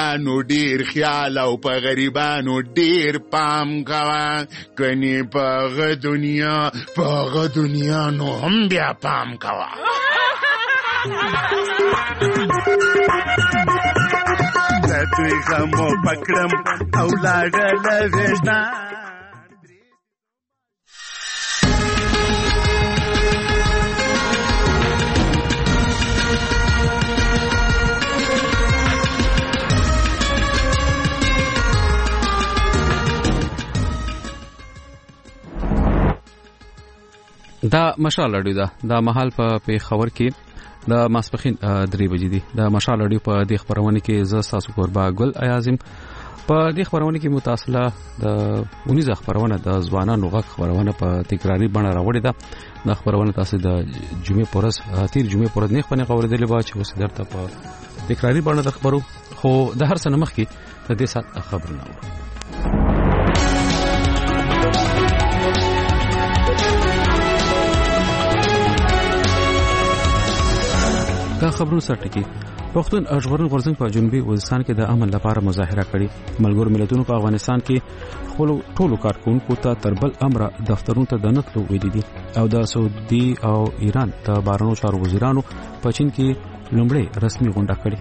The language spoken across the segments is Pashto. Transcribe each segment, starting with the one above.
مالدارانو ډیر خیال او په غریبانو ډیر پام کوه کني په دنیا نو هم بیا پام کوه د دوی غمو پکړم او لاړل وجدان دا مشال اډیو دا محل په پیښور کې د ماسپخین 3 بجې دي د مشال اډیو په دې خبرونه کې ز تاسو قربا ګل اعظم په دې خبرونه کې متأصله د 19 خبرونه د ځوانانو غږ خبرونه په تکراری بڼه راوړې ده د خبرونه تاسو د جمعې پورس تیر جمعې پورس نه خبرونه اوریدلې با چې اوس درته په تکراری بڼه د خبرو خو د هر څه مخکې د دې سات خبرونه دا خبرونه سرټکی پښتون ژغورن غورځنګ په جنوبي وزیرستان کې د امن لپاره مظاهره کړې ملګرو ملتونو په افغانستان کې خپل ټولو کارکونکو ته تربل امر دفترونو ته د نتلو ویلي دي او د سعودي او ایران د بهرنیو چارو وزیرانو په چین کې لومړی رسمي غونډه کړې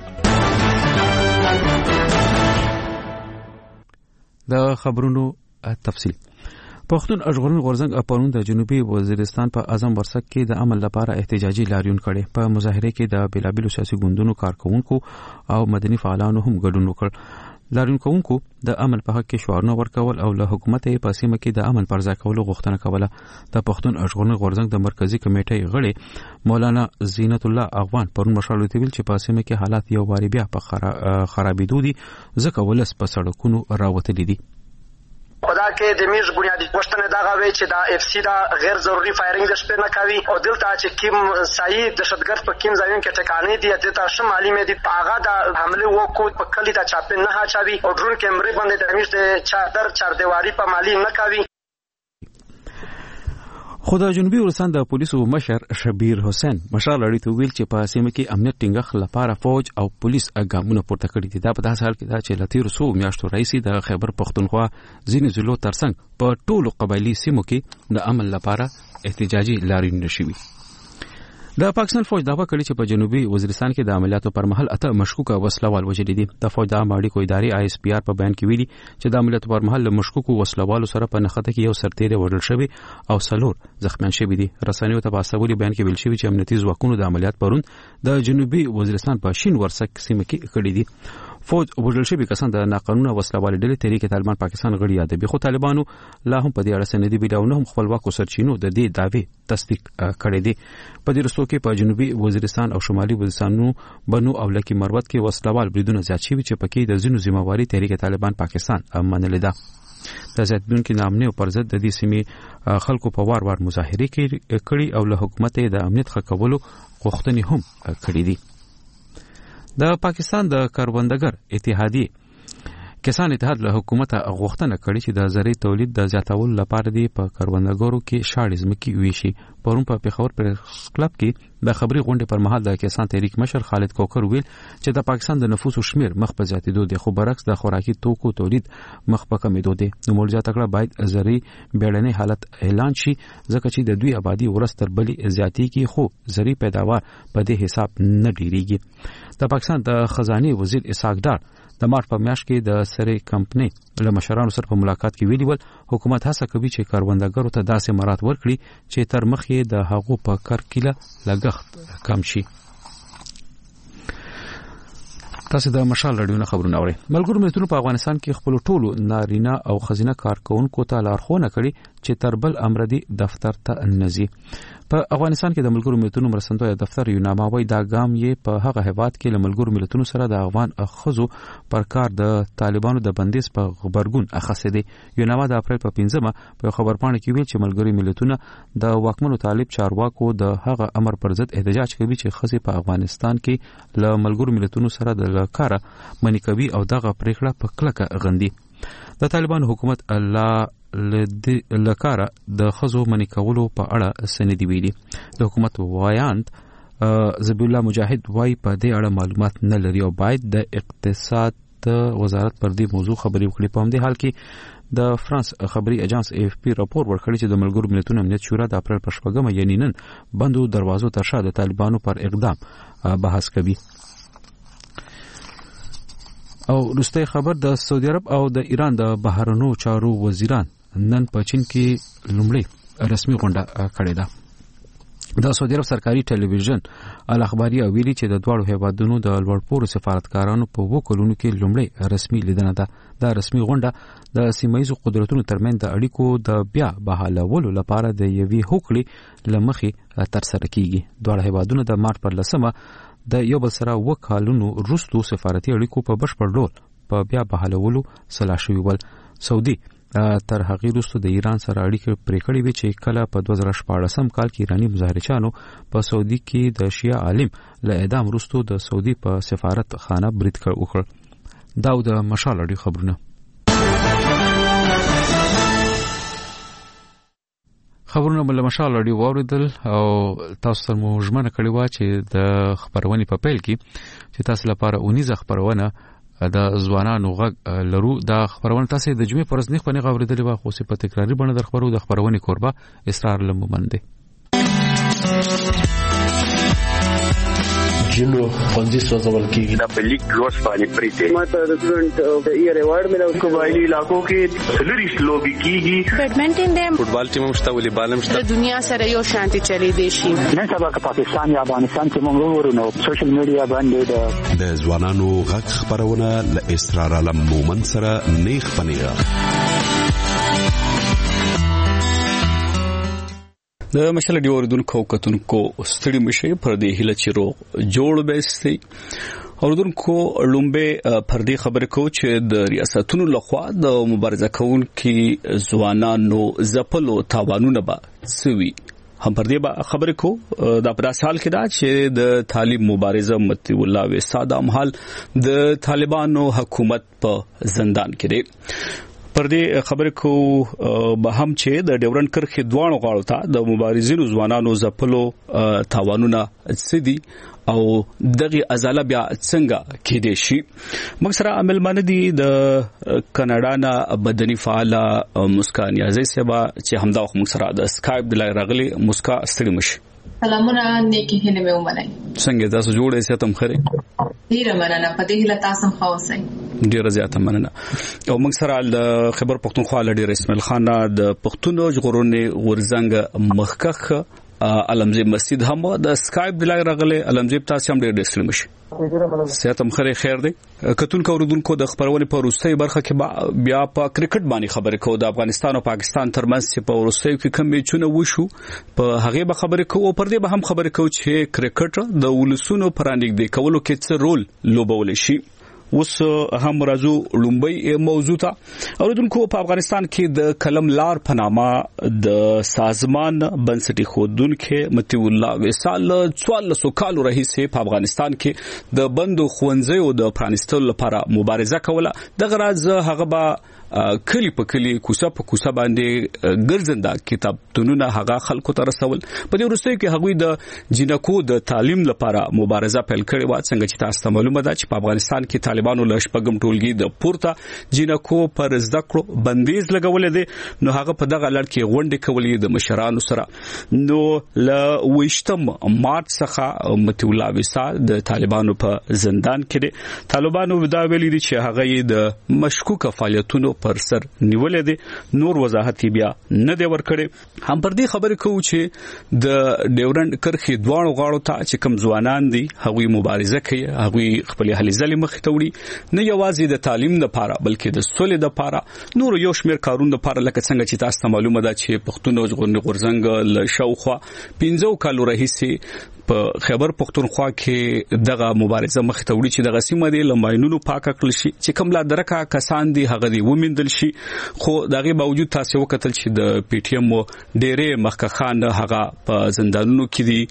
د خبرونو تفصیل پښتون ژغورن غورځنګ پرون د جنوبي وزیرستان په اعظم ورسک کې د عمل لپاره احتجاجي لاریون کړي په مظاهره کې د بلابل سیاسي ګوندونو کارکونکو او مدني فعالانو هم ګډون وکړ لاریون کوونکو د عمل په حق کې شعارونه ورکول او له حکومت په سیمه کې د امن پرځا کولو غوښتنه کوله د پښتون ژغورن غورځنګ د مرکزی کمیټې غړي مولانا زینت الله اغوان پرون مشال ویل چې په سیمه کې حالات یو واری بیا په خرابېدو دي ځکه ولس په سړکونو راوتلي دي خدا کې د میز بنیادی پښتنه دا غوي چې دا اف سی دا غیر ضروري فایرینګ د شپې نه کوي او دلته چې کیم صحیح دهشتګرد په کیم ځایون کې ټکانې دي د تاسو معلومه دي هغه د حمله وکړو په کلی دا چاپن نه هاچوي او ډرون کیمرې باندې د میز د چار دیواری په مالی نه کوي خو د جنوبي وزیرستان د پولیسو مشر شبیر حسین مشال اړې ته ویل چې په سیمه کې امنیت ټینګښت لپاره فوج او پولیس ګامونه پورته کړي دي دا په داسې حال کې دا چې لتیر سو میاشتو رئیس د خیبر پختونخوا ځینې ضلعو ترڅنګ په ټولو قبایلی سیمو کې د امن لپاره احتجاجي لاریون نشوي د پاکستان فوج دعوا کړې چې په جنوبي وزیرستان کې د عملیاتو پر مهال اته مشکوکه وسلوال وژلي دي د فوج د اماړي کو ادارې آی اس پی آر په بیان کې ویلي چې د عملیاتو پر مهال مشکوکو وسلوالو سره په نخته کې یو سرتیری وژل شوی او څلور زخمیان شوی دي رسنیو ته په اساسولي بیان کې ویل شوی چې امنیتي ځواکونو د عملیات پرون د جنوبي وزیرستان په شین ورسک سیمه کې کړی دي فوج وژل شوی کسان د ناقانونه وسلوال ډلې تحریک طالبان پاکستان غړي یادوي خو طالبانو لا هم په دې اړه سندې ویډیو هم خپلواکو سرچینو د دې دعوی تصدیق کړي دي په دې رسو کې په جنوبي وزیرستان او شمالي وزیرستانو بنو او لکی مروت کې وسلوال بریدونه زیات شوي چې پکې د ځینو ذمہواری تحریک طالبان پاکستان منلې ده د زیاتونکو نامنه او پرځد د دې سیمې خلکو په وار مظاهره کړي او له حکومت د امنیت خکولو غوښتنې هم کړې دي د پاکستان د کاروباردګر اتحادیه کسان اتحاد له حکومت غوښتنه کړې چې د زری تولید د زیاتولو لپاره دی په کاروباردګرو کې شاړې ځمکې ویشي پرون په پیښور پریس کلب کې د خبري غونډې پر مهال د کسان تحریک مشر خالد کوکر ویل چې د پاکستان د نفوسو شمیر مخ په زیاتېدو دی خو برعکس د خوراکي توکو تولید مخ په کمېدو دی نو مولجا تکړه باید زری بیړنی حالت اعلان شي ځکه چې د دوی آبادی ورستر بلی زیاتی کې خو زری پیداوار په دې حساب نه ډیریږي د پاکستان د خزانه وزیر اسحاق ډار د مارچ په میاشت کې د سری کمپنۍ له مشرانو سره په ملاقات کې ویلي ول حکومت هڅه کوي چې کاروباردګرو ته داسې مراد ورکړي چې تر مخې د هغو په کرکیله لګښت کم شي تاسو د مشال رادیو نه خبرونه اورئ ملګرو ملتونو په افغانستان کې خپل ټولو نارینه او خزینه کارکونکو ته لارښوونه کړې چې تربل امردي دفتر ته نزي په افغانستان کې د ملګرو ملتونو مرستندوی دفتر یو ناموي دا ګام یې په هغه هیواد کې له ملګرو ملتونو سره د افغان خزو پر کار د طالبانو د بندیز په خبرګون اخیسته دي یو نامه د اپریل په 15مه په خبرپاڼه کې ویل چې ملګرو ملتونو د واکمنو طالب چارواکو د هغه امر پر ضد احتجاج کوي چې خزي په افغانستان کې له ملګرو ملتونو سره د کار منی کوي او دغه پریکړه په کلکه غندي د طالبان حکومت الله لکاره د خزو منی کولو په اړه سندې ویلي د حکومت وایاند ذبیح الله مجاهد وايي په دې اړه معلومات نه لري او باید د اقتصاد وزارت پر دې موضوع خبري وکړي. په همدې حال کې د فرانس خبري اجانس AFP راپور ورکړی چې د ملګرو ملتونو امنیت شورا د اپریل پر 8 یعنی نن بندو دروازو تر شا د طالبانو پر اقدام بحث کوي. او وروستی خبر د سعودي عرب او د ایران د بهرنیو چارو وزیران نن په چین کې لومړی رسمي غونډه کړې ده. د سعودي عرب سرکاري ټلویزیون الاخباريه ویلي چې د دوه هیوادونو د لوړپوړو سفارتکارانو په وکولونو کې لومړی رسمي لیدنه ده. دا رسمي غونډه د سیمایي قدرتونو ترمنځ د اړیکو د بیا بحالولو لپاره د یوې هوکړې لمخې تر سره کیږي. دوه هیوادونو د مارچ پر 10 د یو بل سره وکالونو وروسته سفارتي اړیکو په بشپړ ډول په بیا بحالولو سلا شوي ول. سعودي تر هغې وروسته د ایران سره اړیکې پرې کړې وې چې کله په 2014 کال کې ایرانی مظاهرچیانو په سعودي کې د شیعه عالم له اعدام وروسته د سعودي په سفارت خانه برید وکړ. دا د مشال اړیکو خبرونه. خبرونه بل مشال اړیکو واوریدل او تاسو ته مو ژمنه کړې و چې د خبرونې په پیل کې چې تاسو لپاره 19 خبرونه د ځوانانو غږ لرو. دا خبرونه تاسو د جمعې پرځ نه خپل غوړېدلې و خو په تکراری بڼه در خبرو د خبرونه کوربه اسرار لمومنده جلو پنځه سوځول کېږي. دا په لیګ جوړ باندې پریته ماته د سټوډنټ د ایئر ایوارډ ملو قبایلی علاقو کې سلریش لوبي کیږي. بیډمنټن دیم فوټبال ټیم مشته والیبال مشته. د دنیا سره یو شانتي چلی دی شي. نن سبا که پاکستان یا افغانستان کې موږ ورونو سوشل میډیا باندې د ځوانانو غږ خبرونه ل اسرار علم مومن سره نیخ پنیغه. د مشال دی اوردونکو کتونکو ستړي مشي پر دې هله چې روغ جوړ بیستي. اوردونکو لومبه پر دې خبره کو چې د ریاستونو لخوا د مبارزه کوونکو ځوانانو زپلو تاوانونه به سوي. هم پر دې خبره کو د په سال کې دا چې د طالب مبارزه متي الله وساده امحال د طالبانو حکومت په زندان کې دی. پر دې خبره کو به هم چې د ډیورن کرخې دوانو غاړو ته د مبارزینو ځوانانو زپلو تاوانونه سدي او دغه ازاله بیا څنګه کې دي شي. مکسره عمل باندې د کاناډا نه بدني فعال مسکان یازي سبا چې همدا مکسره د اسکایپ د لای راغلي مسکا ستړي مش. سلامونه نیکی هله مې ومنای. څنګه تاسو جوړې ستم خره؟ ډیره مننه په دې هله تاسو هم خاصه. ډیره زیاته مننه. او موږ سره د خبر پښتونخوا لړ رسمل خان د پښتون ژغورنې ورزنګ مخکخ علمزی مسجد هم د اسکایپ د لای راغلي. علمزی تاسو هم ډیر ډسل مش. سیاتم خره خیر دی. کتون کو ردونکو د خبرونه په روسي برخه کې بیا په کرکټ باندې خبره کو د افغانستان او پاکستان ترمنځ چې په روسي کې کوم میچونه وشو په هغه به خبره کو او پر دې به هم خبره کو چې کرکټ د ولسونو پرانګ دی کولو کې څه رول لوبول شي. اوس هم راځو لومبي موضوع ته. اوردونکو په افغانستان کې د کلم لار پنامه د سازمان بنسټي خودونکو متي الله وصال 1400 کال رئیسه په افغانستان کې د بندو خوندزیو د پرانستلو لپاره مبارزه کوله. د غرض هغه به کلی په کلی کوڅه په کوڅه باندې ګرځنده کتابتونونه هغه خلکو ته رسول. په دې وروسته کې هغوی د جنکو د تعلیم لپاره مبارزه پیل کړې و. څنګه چې تاسو ته معلومه ده چې په افغانستان کې طالبانو له شپږم ټولګي د پورته جنکو پر زده کړو بندیز لګولې دي. نو هغه په دغه لړ کې غونډې کولې د مشرانو سره. نو ل وشتم مارچ څخه متي الله وصال د طالبانو په زندان کې دي. طالبانو دا ویلي دي چې هغه د مشکوک فعالیتونو پر سر نیولې دي. نور وضاحت بیا نه دی ورکړي. هم پر دې خبرې کوو چې د ډیورنډ کرخې دوانو غاړو ته چې کوم ځوانان دي هغوی مبارزه کوي. هغوی خپل هلې ځلې مخې ته وړي نه یوازې د تعلیم لپاره بلکې د سولې لپاره نور یو شمېر کارونه لپاره لکه څنګه چې تاسو ته معلومه ده چې پښتون ژغورنې غورځنګ له شاوخوا 15 کالو راهیسې په خیبر پختونخوا کې دغه مبارزه مخ ته وړي چې دغه سیمه دی لماینونو پاک کړل شي چې کوم لا درکا کسان دي هغه دی ومندل شي. خو دغه باوجود تاسو وکتل چې د پی ټی ایم ډېرې مخکخان هغه په زندانونو کې دي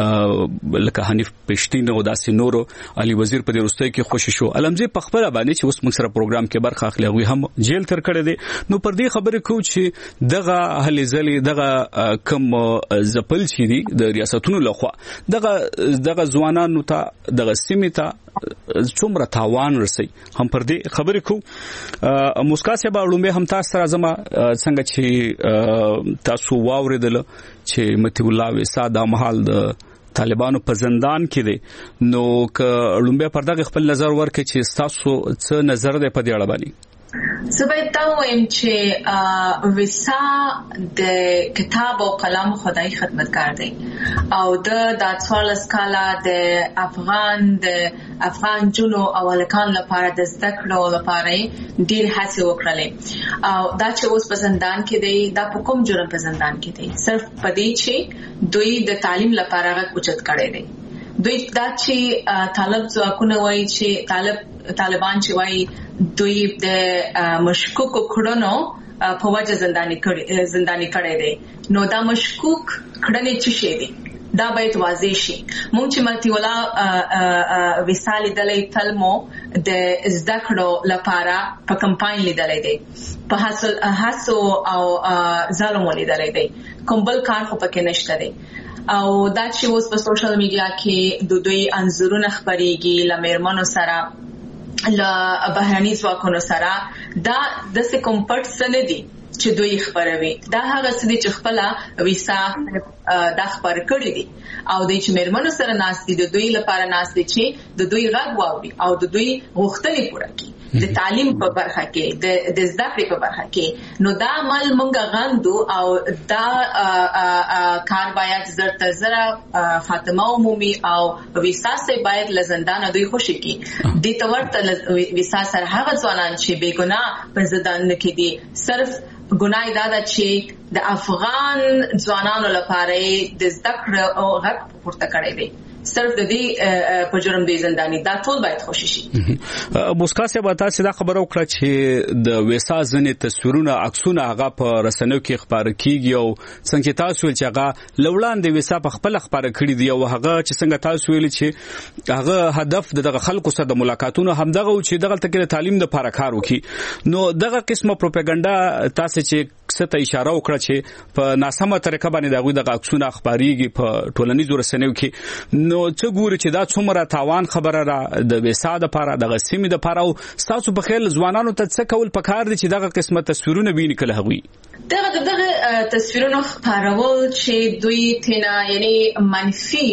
لکه حنیف پښتین او داسې نورو. علي وزیر په دې وروسته کې خوشی شو. علمزی په خپل باندې چې اوس موږ سره پروګرام کې برخه اخلي هغه هم جیل تر کړی دی. نو پر دې خبرې کوو چې دغه هلې ځلې دغه کم زپل چې دي د ریاستونو لخوا دغه ځوانانو ته دغه سیمې ته څومره تاوان رسي هم پر دې خبرې کو مسکا صاحب لومبه هم تاسو سره زما څنګه چې تاسو واوریدل چې متي الله وسا د محل د طالبانو په زندان کې دي نو ک لومبه پر دغه خپل نظر ورکړي چې تاسو څه نظر دی په دې اړه باندې زبې تا وایم چې وسا د کتاب او قلم خدای خدمتګار دی او د څوارلس کاله د افغان جنو او الکان لپاره د زده کړو لپاره ډیر هڅه وکړلې او دا چې اوس په زندان کې دی دا په کوم جرم په زندان کې دی صرف په دې چې دوی د تعلیم لپاره غوښتل کړي دي دوی دا چې طالب ځواکونه وایي چې طالبان چې وایي دوی د مشکوکو کړنو په وجه زنداني کړي دي نو دا مشکوک کړنې څه شي دي دا باید واضح شي مونږ چې متي ولا وسالې دلې تلمو د زده کړو لپاره په کمپاین لیدلې دي په هڅو او ظلم لیدلې دي کوم بل کار خو پکې نشته دي او دا چې اوس په سوشل میډیا کې د دوی انځورونه خبريږي لمرمنو سره ل بهرني ځواکونو سره دا د کوم پټ سن دي چې دوی خبروي دا هغه څه دي چې خپل ویسا د خبر کړی دي او د چې مرمنو سره ناس دي د دوی لپاره ناس دي چې د دوی غږ واوري او د دوی غوښتنې پوره کړي د تعلیم په برخه کې د زده کړې په برخه کې نو دا عمل مونږ غندو او دا کار باید زړه خاتمه عمومي او ویسا سره باید لزندان دوی خوشي کی د تورته ویسا سره هغه ځوانان چې بیګناه په زندان کې دي صرف ګناي دا چې د افغان ځوانانو لپاره د زده کړې او غږ پورته کړی دی صرف د دې په جرم دی زنداني دا ټول باید خوشي شي مسکا صاحب تاسو دا خبرو کړه چې د ویسا ځنې تصویرونه عکسونه هغه په رسنیو کې خبر کیږي او څنګه تاسو چې هغه لوړان د ویسا په خپل خبر کړی دی او هغه چې څنګه تاسو ویل چې هغه هدف دغه خلکو سره د ملاقاتونو همدغه او چې دغه تکي تعلیم د لپاره کار وکړي نو دغه قسمه پروپاګاندا تاسو چې څه اشاره وکړه چې په ناسمه طریقه باندې دغه عکسونه خبريږي په ټولنیزو رسنیو کې نو څه ګوري چې دا څومره تاوان خبره را د وسا د لپاره د سیمې د لپاره او تاسو په خیال ځوانانو ته څه کول پکار دي چې دغه قسمه تصویرونه ویني کله هغوی دغه تصویرونه خبرول چې دوی تینا یعنی منفي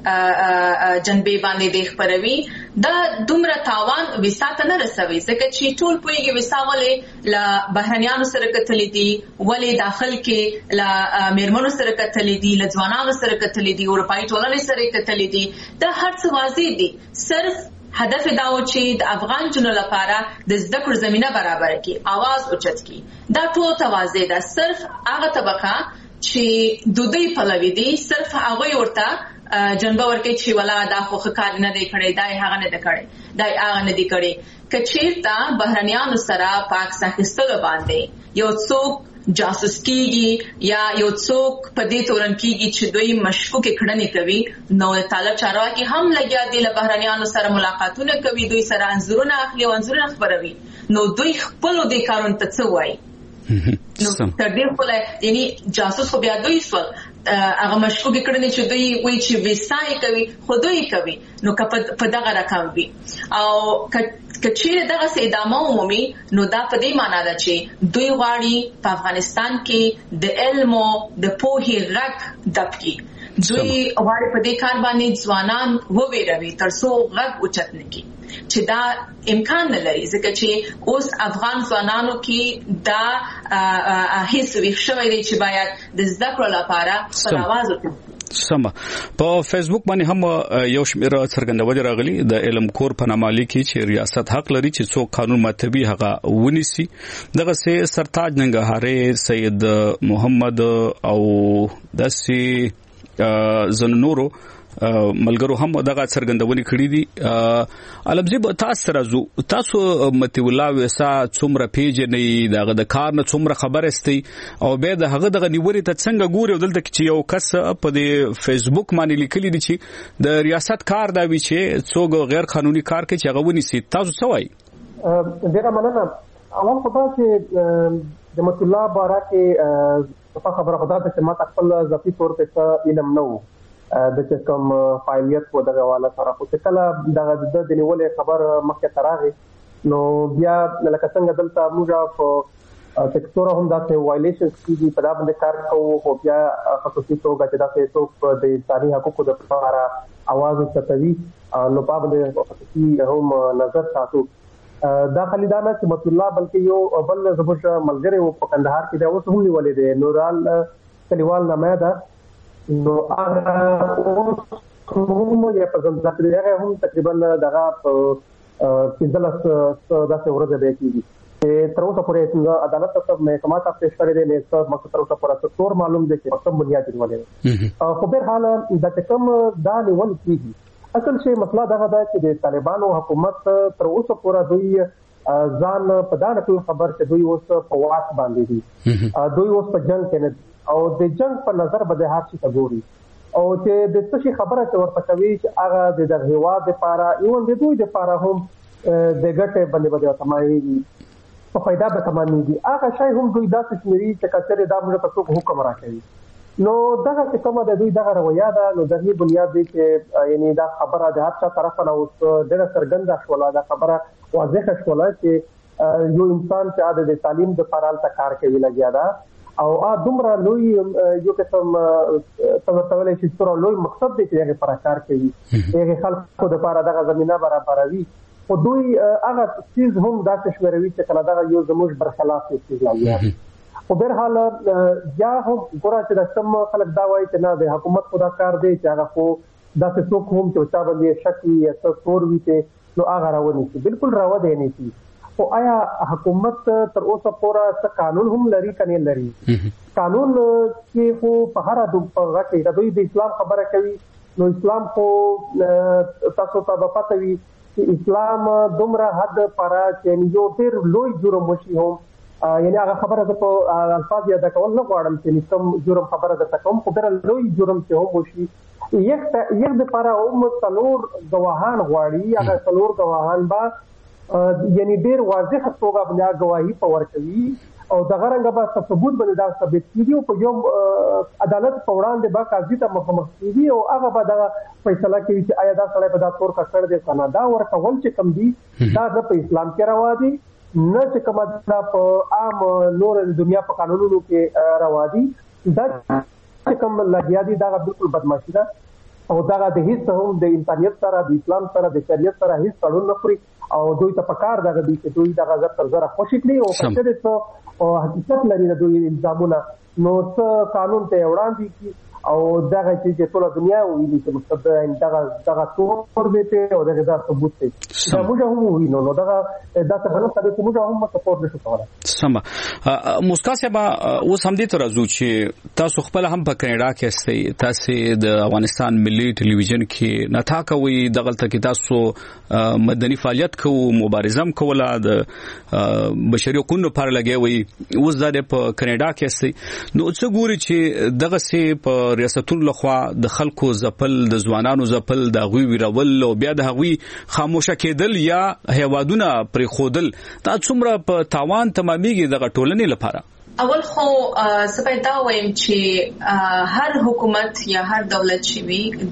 جنبې باندې د خبروي دا دومره تاوان وسا ته نه رسوي ځکه چې ټول پویږي وسا ولې ل بهرنیانو سره کتلې دي ولې داخل کې ل میرمنو سره کتلې دي ل ځوانانو سره کتلې دي اروپאי ټولنې سره کتلې دي دا هر څه واضح دي صرف هدف دا و چې د افغان جنو لپاره د زده کړو زمينه برابر کړي आवाज اوچت کړي دا ټول توازی دا صرف هغه طبقه چې د دوی په لوي دي صرف هغه ورته جنبه ورکې چې ولا دا خو کار نه دی کړی دا هغه نه دی کړی دا هغه نه دی کړی کچېرتا بهرنیانو سره پاک ساکستلو باندې یو څوک جاسوس کیږي یا یو څوک په دې تورن کیږي چې دوی مشکوک کړنې کوي نو طالب چارواکي هم لګیا دي له بهرنیانو سره ملاقاتونه کوي دوی سره انځورونه اخلي او انځورونه خبروي نو دوی خپل د کارون ته څه وایي نو تر دې خو یعنی جاسوس خو بیا دوی سول هغه مشکوک کړنې چې دوی وایي چې وسای کوي خو دوی کوي نو په دغه رقم وي او کچېره دغه ادامه عمومي نو دا په دې معنی ده چې دوی غواړي په افغانستان کې د علم او د پوهې غږ دبکي دوی غواړي په دې کار باندې ځوانان وویروي ترڅو غږ اوچت نکړي چې دا امکان نه لري ځکه چې اوس افغان ځوانانو کې دا هیڅ ویښوي دي چې باید د زده کړو لپاره پر आवाज وکړي سم په فیسبوک باندې هم یو شمېر څرګندونه راغلي د علم کور په نامه لیکي چې ریاست حق لري چې څوک قانون ماتوي هغه ونیسي دغه سه سرتاج ننګهاري سید محمد او داسي زنورو ملګرو هم دغه څرګندونه کړې دي علمزي تاسو متي الله وسا څومره پیژنې دغه د کار نه څومره خبر استي او به دغه نیوري ته څنګه ګوري دلته چې یو کس په د فیسبوک باندې لیکلي دي چې د ریاست کار دا وی چې څوک غیر قانوني کار کوي چې هغه ونیسي تاسو څه وایي ډیره مننه اول خو دا چې د متي الله بارکه په خبره خدا ته ما خپل ذاتی طور په علم نه د کوم فعالیت په دغه حواله سره خو کله دغه د نیولې خبر مخکې تراغي نو بیا لکه څنګه دلته موږ په سکتور هم داسې وایلیشنز کیږي په دا باندې کار کوو خو بیا خصوصي توګه چې داسې څوک د انساني حقوقو لپاره اواز اوچتوي نو په باندې خصوصي هم نظر ساتو. دا خالي دا نه چې مت الله بلکې یو بل زبر ملګری و په کندهار کې دا اوس هم نیولې دی نورال کلیوال نامه ده نو هغه هم یې په ځان ځای هغه هم تقریبا دغه په 15 داسې ورځې دی کېږي تر اوسه پورې عدالت ته محکمه ته پیش کړی دی نه څه مخ تر اوسه پورې څور معلوم دي چې په کوم بنیاد نیولې خو به حال د کوم دا نیول کېږي اصل شی مسله دا ده چې د طالبانو حکومت تر اوسه پورې دوی ځان په دا نقل خبر چې دوی اوس په واک باندې دي دوی اوس په جنگ کې او د جنگ په نظر به هر څه ګوري او چې د څه خبره چې ورته کوي چې هغه د هیواد لپاره یو د دوی لپاره هم د ګټه باندې تمایي په فائدہ به تمامېږي هغه شی هم دوی داسې شمېري چې کچره دا موږ ته څوک حکم راکوي نو دغه چې کومه د دوی دغه رویه ده نو د دې بنیاد دی چې یعنی دا خبره د هر څه طرف نه اوس ډېر څرګنده شوله دا خبره واضحه شوله چې یو انسان چې د تعلیم د پرال ته کار کوي لګیا ده او دومره لوی یو قسم تولې چې ستر لوی مقصد دی چې هغه پر کار کوي هغه خلکو د لپاره دغه زمينه برابروي او دوی هغه چیز هم داسې شوروي چې کله دغه یو زموږ برخلاف چیز لګیا او به حال یا هم ګورا چې د سم خلک دا وایي چې نه د حکومت خدا کار دی چې هغه خو داسې څوک هم چې چا باندې شک وي یا څور وي ته نو هغه راونی شي بالکل راو دی نه شي او آیا حکومت تر اوسه پورې څه قانون هم لري کني لري قانون کې خو په هر دغه کې د دوی د اسلام خبره کوي نو اسلام خو تاسو ته پته وي چې اسلام دومره حد پر چې یو ډېر لوی جرم وشي هم یعنی هغه خبره د په الفاظ یاد کول نه غواړم چې کوم جرم خبره ده کوم خو ډېر لوی جرم چې هم وشي یک د لپاره هم څلور گواهان غواړي هغه څلور گواهان با یعنی ډېر واضح توګه بیا گواهی پور کوي او دغه رنګه به ثبوت باندې دا ثابت کیږي او په یو عدالت په وړاندې به قاضي ته مخامخ کیږي او هغه به دا فیصله کوي چې آیا دا سړی په دا تور کړ دی کنه دا ورته ول چې کم دي دا په اسلام کې روا دي نه چې کومه دا په عام نور دنیا په قانونونو کې روا دي دا چې کوم لګیا دي دا بالکل بدمعشي ده او دا د هیڅ هم د انسانیت سره د اسلام سره د شریعت سره هیڅ تړون نه خوري او دوی ته پکار دغه دي چې دوی دغه زر تر زره خوشی کړي او په دې څه او حقیقت لري د دوی الزامونه نو څه قانون ته وړاندې کی او دغه چې ټول دنیا ویلي چې مستقبل دغه تور دی ته او دغه ثبوت دی دا موږ هم وینو نو دغه د تخلص د موږ هم سپورټ نشو کولای سم مسکا صاحب اوس هم دې تر ازو چې تاسو خپل هم په کینیډا کې استئ تاسو د افغانستان ملي ټلویزیون کې نتا کوي دغه کې تاسو مدني فعالیت کوو مبارزه کوله د بشري حقوقو لپاره لګوي اوس د په کینیډا کې استئ نو څه ګوري چې دغه سي په ریاستونو لخوا د خلکو زپل د ځوانانو زپل د غوي ویرول او بیا د غوي خاموشه کېدل یا هیوادونه پر خودل دا څومره په تاوان تمامېږي د ټولنې لپاره اول خو سپای دا وایم چې هر حکومت یا هر دولت چې وي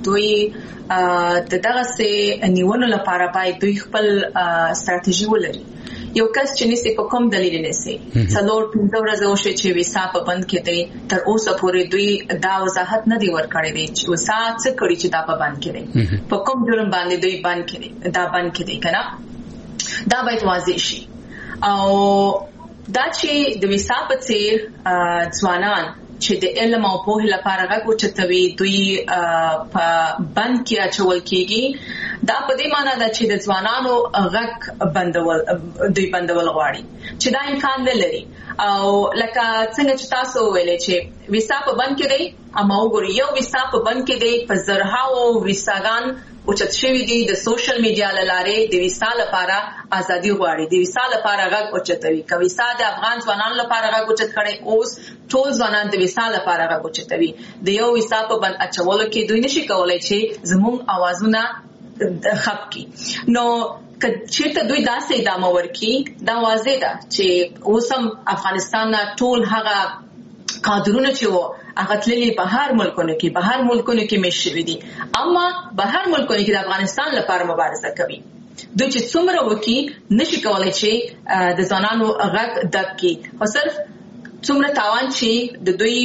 دوی دغه سه نیولو لپاره باید دوی خپل ستراتیژي ولري یو کس چې نسی په کوم دلیل نسی څلور 15 ورځې وشي چې ویسا په بند کې دی تر اوسه پورې دوی دا وضاحت نه دی ورکړی دی چې وسا څه کړی چې دا په بند کې دی په کوم جرم باندې دوی بند کړي دا بند کې دی کنه دا باید واضح شي او دا چې د ویسا په څیر ځوانان چې د علم او پوهې لپاره غوښتوي دوی په بند کې اچول کېږي دا په دې معنی ده چې د ځوانانو غږ بندول دوی بندول غواړي چې دا امکان نه لري او لکه څنګه چې تاسو ویلې چې ویسا په بند کې دی اما وګورئ یو ویسا په بند کې دی په زرهاو ویساګان او چې شوی دی د سوشل میډیا لاره د ویسا لپاره ازادي غواړي د ویسا لپاره غږ اوچتوي کوي ویسا د افغان ځوانانو لپاره غږ اوچت کړي اوس ټول ځوانان د ویسا لپاره غږ اوچتوي د یو ویسا په بند اچولو کې دوی نشي کولای چې زموږ اوازونه خپ کی نو کچېرته دوی داسې ادامه ورکي دا واضح ده چې اوس هم افغانستان ټول هغه کادرونه چې وو هغه تللي بهر ملکونو کې مشوي دي، اما بهر ملکونو کې د افغانستان لپاره مبارزه کوي. دوی چې څومره وکي نشي کولای چې د ځوانانو غږ دب کړي، خو صرف څومره تاوان چې د دوی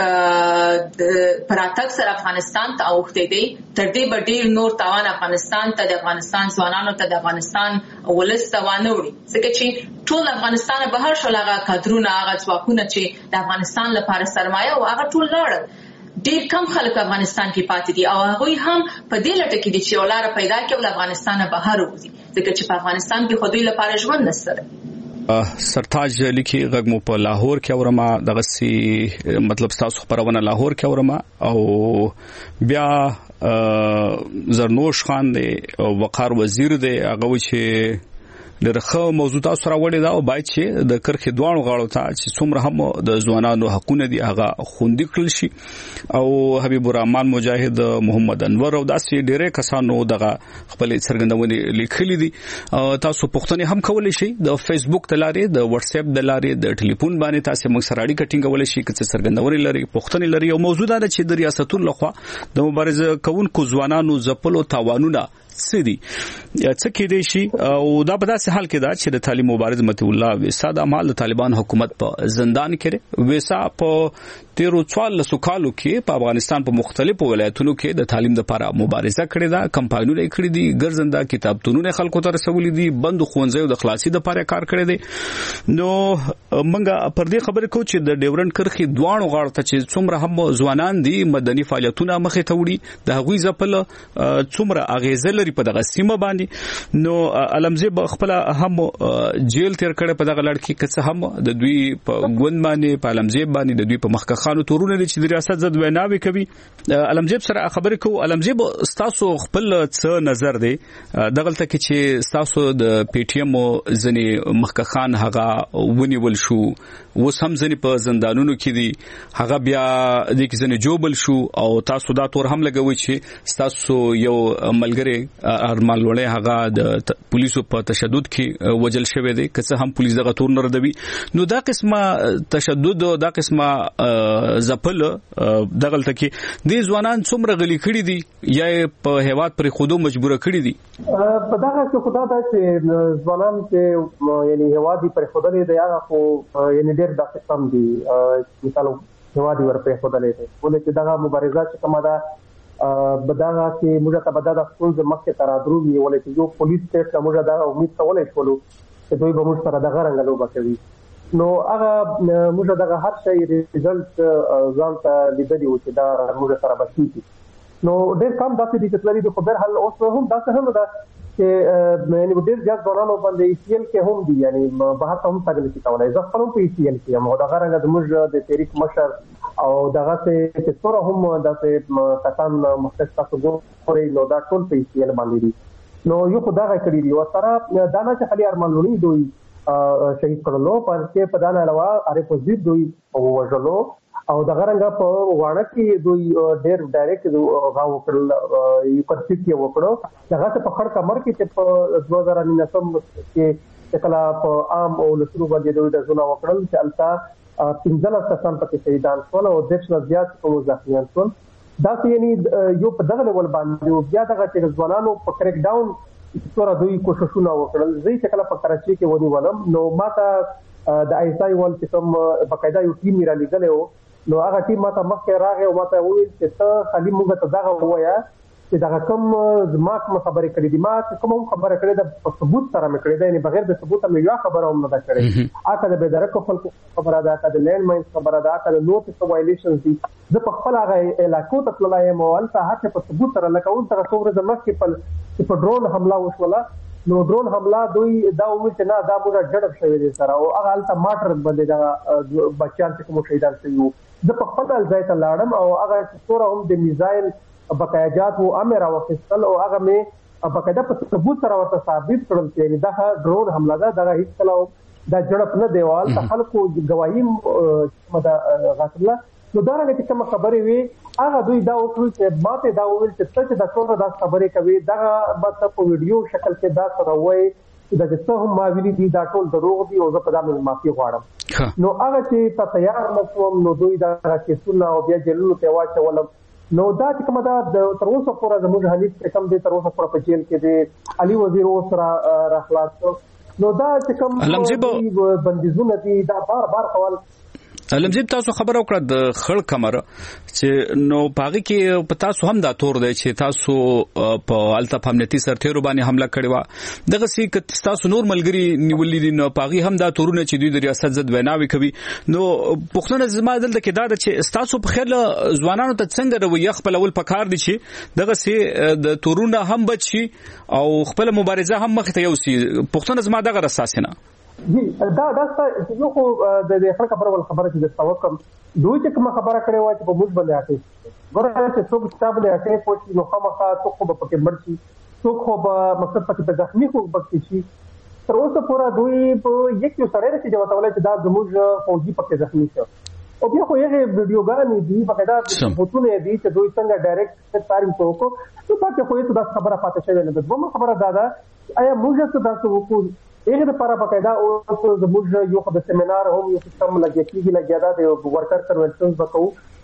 پراتګ سره افغانستان ته اوښتې دي، تر دې به ډېر نور تاوان افغانستان ته د افغانستان ځوانانو ته د افغانستان ولس ته وانه وړي، ځکه چې ټول افغانستان بهر شول هغه کادرونه هغه ځواکونه چې د افغانستان لپاره سرمایه او هغه ټول لاړل. ډېر کم خلک افغانستان کې پاتې دي او هغوی هم په دې لټه کې دي چې یو لاره پیدا کړي او له افغانستانه بهر ووځي، ځکه چې په افغانستان کې خو دوی لپاره ژوند نشته. سرتاج لیکي غږ مو په لاهور کې اورما، دغه سي مطلب تاسو خبرونه لاهور کې اورما، او بیا زرنوش خان دی وقار وزیر دی، هغه چې لرخه موضوع تاسو راوړی دا او باید چې د کرخې دوانو غاړو ته چې څومره هم د ځوانانو حقونه دي هغه خوندي کړل شي. او حبیب الرحمن مجاهد، محمد انور او داسې ډېرې کسانو دغه خپل څرګندونې لیکلي دي. تاسو پوښتنې هم کولی شئ د فیسبوک د لارې، د واتس اپ د لارې، د ټلیفون باندې تاسو موږ سره اړیکه ټینګولی شئ که څه څرګندونې لري، پوښتنې لري. او موضوع دا ده چې د ریاستونو لخوا د مبارزه کوونکو ځوانانو ځپلو تاوانونه څه دي، څه کېدای شي. او دا په داسې حال کې ده چې د تعلیم مبارز مطیع الله ویسا د مال د طالبان حکومت په زندان کې ویسا په 13 کالو کې په افغانستان په مختلفو ولایتونو کې د تعلیم لپاره مبارزه کړې ده، کمپاینونه کړې دي، ګرځنده کتابتونونه خلکو ته رسولي دي، بند خوندزیو د خلاصي لپاره کار کړی دی. نو منګه پر دې خبرې کو چې د ډیورنډ کرخي دوانو غاړه ته چې څومره هم ځوانان دي مدني فعالیتونه مخې ته وړي، د هغوی ځپل څومره اغیزه لري په دغه سیمه باندې. نو علمزیب خپل هم جیل تیر کړي په دغه لړ کې، که هم د دوی په ګوند باندې په علمزیب باندې د دوی په مخکخ خانو تورونه دي چې د ریاست ضد ویناوي کوي. علمزیب سره خبرې کوو. علمزیب تاسو خپل څه نظر دی دغلته کې چې تاسو د پی ټی ایم ځنې مخکخان هغه ونیول شو، اوس هم ځنې په زندانونو کې دي، هغه بیا د کې ځنې جوبل شو او تاسو دا تور هم لګوي چې تاسو یو ملګری ارمان وړي هغه د پولیسو په تشدد کې وجل شوی دی، که څه هم پولیس دغه تور نه ردوي. نو دا قسمه تشدد او دا قسمه زپل دغلته کې د ځوانان څومره غلي کړي دي یا په هیواد پر خودو مجبور کړي دي؟ په دغه کې خدا دا چې ځوانان چې یعنی هیواد پر خودلې دی هغه خو یعنی ډېر د قسم دي، مثال هیواد ور پر خودلې دی، ولې چې دغه مبارزه چې کومه ده بداغه چې موږ ته بداغه خپل مخکې تر درو وی ولې چې یو پولیس ته موږ دا امید کولای شو چې دوی به موږ سره دغه رنګ لوبه کوي. نو هغه موږ دغه هر شی ریزلټ ځان ته لیدلی و چې دا موږ سره بچیږي. نو ډېر کم داسې دي چې لري، خو بهر حال اوس هم داسې هم ده چې یعنی ډېر زیات ځوانانو باندې ای سی ایل کې هم دي، یعنی بحث هم تګل شي کولای. زه خپل په ای سی ایل کې هم دغه رنګ زموږ د تحریک مشر او دغه چې څوره هم داسې کسان مختص تاسو ګورئ نو دا ټول په ای سی ایل باندې دي. نو یو خدای کړی دی او سره دا نه چې خالي ارمان لونی دوی شهید کړلو، پر چې په دانه علاوه عارف وزیر دوی وژلو او دغه رنګ په وانه کې دوی ډېر ډایرکټ غاو کړل، یو پرسیټ کې وکړو دغه په خړ کمر کې چې په 2019 کې کله په عام او لسرو باندې دوی د زونه وکړل چې التا 15 کسان پکې شهیدان شول او د څه زیات کوم ځخمیان شول. دا یعنی یو په دغه ول باندې بیا دغه چې ځوانانو په کریک ډاون څوره دوی کوششونه وکړل. زه چې کله په کراچي کې ونیولم نو ماته د ایسای ول چې کوم بقاعده یو ټیم را لګلو، نو هغه ټیم ماته مخکې راغی او ماته وویل چې ته خالي موږ ته دغه وایا چې دغه کوم زما کوم خبرې کړې دي، ما کوم خبره کړې ده په ثبوت سره مې کړې ده، یعنی بغیر د ثبوت مې یو خبره هم نه ده کړې. اکه د بېدرکو خلکو خبره ده، اکه د لینډ ماینز خبره ده، اکه د نوټ څه وایلیشنز دي. زه په خپل هغه علاقو ته تللی یم او هلته هر څه په ثبوت سره لکه اوس دغه څو ورځې مخکې په ډرون حمله وشوله، نو ډرون حمله دوی دا وویل چې نه دا موږ جړب شوی دی سره او هغه هلته ماټر باندې دغه بچیان چې کوم شهیدان شوي وو. زه په خپل ځای ته لاړم او هغه څوره هم د میزایل بقایجات و امر واخیستل او هغه مې بقاعده په ثبوت سره ورته ثابت کړل چې دا ډرون حمله ده، دغه هیڅ کله دا جړب نه دیوال ته خلکو گواهی مده غاټله. نو دا رنګ چې کوم خبرې وي هغه دوی دا وکړل چې ماته دا وویل چې څه چې دا ټول دا خبرې کوي دغه به په ویډیو شکل کې دا سره وایي دا څه هم ما ویلي دي دا ټول دروغ دي او زه په دا باندې معافي غواړم. نو هغه چې ته تیار نشوم نو دوی دا کیسونه او بیا جیلونو ته واچولم. نو دا چې کومه دا تر اوسه پورې زموږ حنیف چې کوم دی تر اوسه پورې په جیل کې دی علي وزیر اوس را خلاص شو. نو دا چې کوم بندیزونه دي دا بار کول. علمزیب تاسو خبر اوکړه د خړ کمر چې نو پاغي کې پتا سو هم دا تور دی چې تاسو په الطف امنیتي سرتیرو باندې حمله کړې و دغه سي ک تاسو نور ملګری نیولې دي نو پاغي هم دا تورونه چې دوی د ریاست ضد ویناوي کوي. نو پښتون زما دلته کې دا چې تاسو په خیر ځوانانو ته څنګه روي خپل اول پکار دي چې دغه سي د تورونه هم بچي او خپل مبارزه هم مخ ته یوسي. پښتون زما دغه اساسینه جی دا چې یو خو د خلک خبره چې د توکم دوی چې کوم خبره کړې و چې په موږ باندې اټي ګوره چې څوک کتاب نه اټي پوښتنه نو خامخا څوک په پکې مرشي څوک خو به مقصد پکې زخمی خو بکې شي. تر اوسه پورا دوی په یو سره چې وتاولای چې دا زموږ فوجي پکې زخمی شو او بیا خو یې ویډیوګانې دي په دا فوټونه دي چې دوی څنګه ډایرکټ تاریخ توکو نو پاتې خو یې دا خبره پاتې شوی نه ده. دومره خبره دا آیا موږ څه تاسو وکړو هغه لپاره پکایدا او زموږ یو د سیمینار هم یو سیستم لګیا دا د ورکر سرویسز وکاو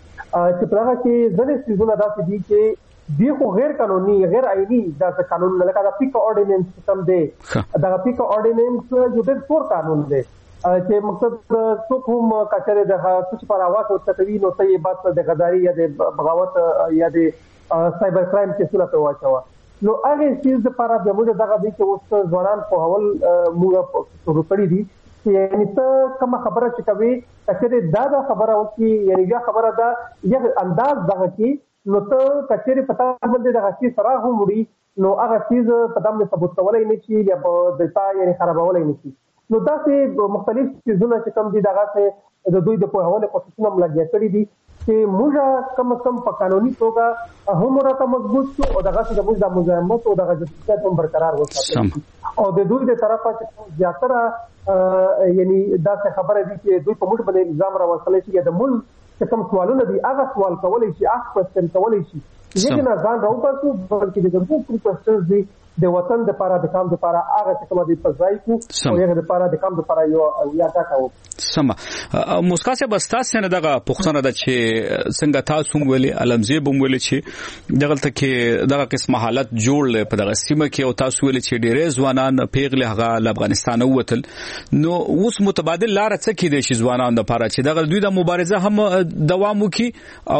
چې په هغه کې ځنې سیزونه داسې دي چې دی خو غیر قانوني غیر آئینی دا قانون نه لکه دا پیک اورډیننس سیستم دی. دا پیک اورډیننس یو د فور قانون دی چې مقصد څوک هم کچره د څه پر आवाज ورته نو ته یې بات د غداری یا د بغاوت یا د سایبر کرایم کې څه ته واچوا. نو هغه چیز لپاره د موږ دغه دي چې اوس ځوانان په اول موږ شروع کړی دي چې یعنی ته کوم خبره چې کوي کچره دا خبره او چې یعنی یا خبره دا یو انداز دغه کې نو ته کچره پتا باندې دغه چې سره هم وړي نو هغه چیز په دمه ثبوت کولای نه شي یا په دتا یعنی خرابولای نه شي. نو دا چې مختلف چیزونه چې کوم دي دغه څه د دوی د په حواله کوششونه ملګری کړی دي چې موږ کم په قانوني توګه هم راته مضبوط شو او دغه چې موږ د مزاحمت او دغه جديت هم برقرار وساتو او د دوی د طرفه چې زیاتره یعنی دا خبره دي چې دوی په موږ باندې الزام راوړل شي د ملک چې کوم سوالونه دي هغه سوال کولای شي هغه کوېسچن کولای شي چې نه ځان راوباسو بلکې د ګرځو کوېسچنز دي د وطن د لپاره د کام د لپاره هغه څه کوم دي په ځای کې او هغه د لپاره د کام د لپاره یو یا تاسو سم مسکا سے بس تاسو نه دغه پښتنه د چې څنګه تاسو ویلي علمزی بم ویلي چې دغه تکي دغه قسم حالت جوړ په دغه سیمه کې او تاسو ویلي چې ډېر ځوانان پیغله هغه افغانستان ووتل نو اوس متبادل لار څه کې دي چې ځوانان د لپاره چې دغه دوی د مبارزه هم دوام وکي او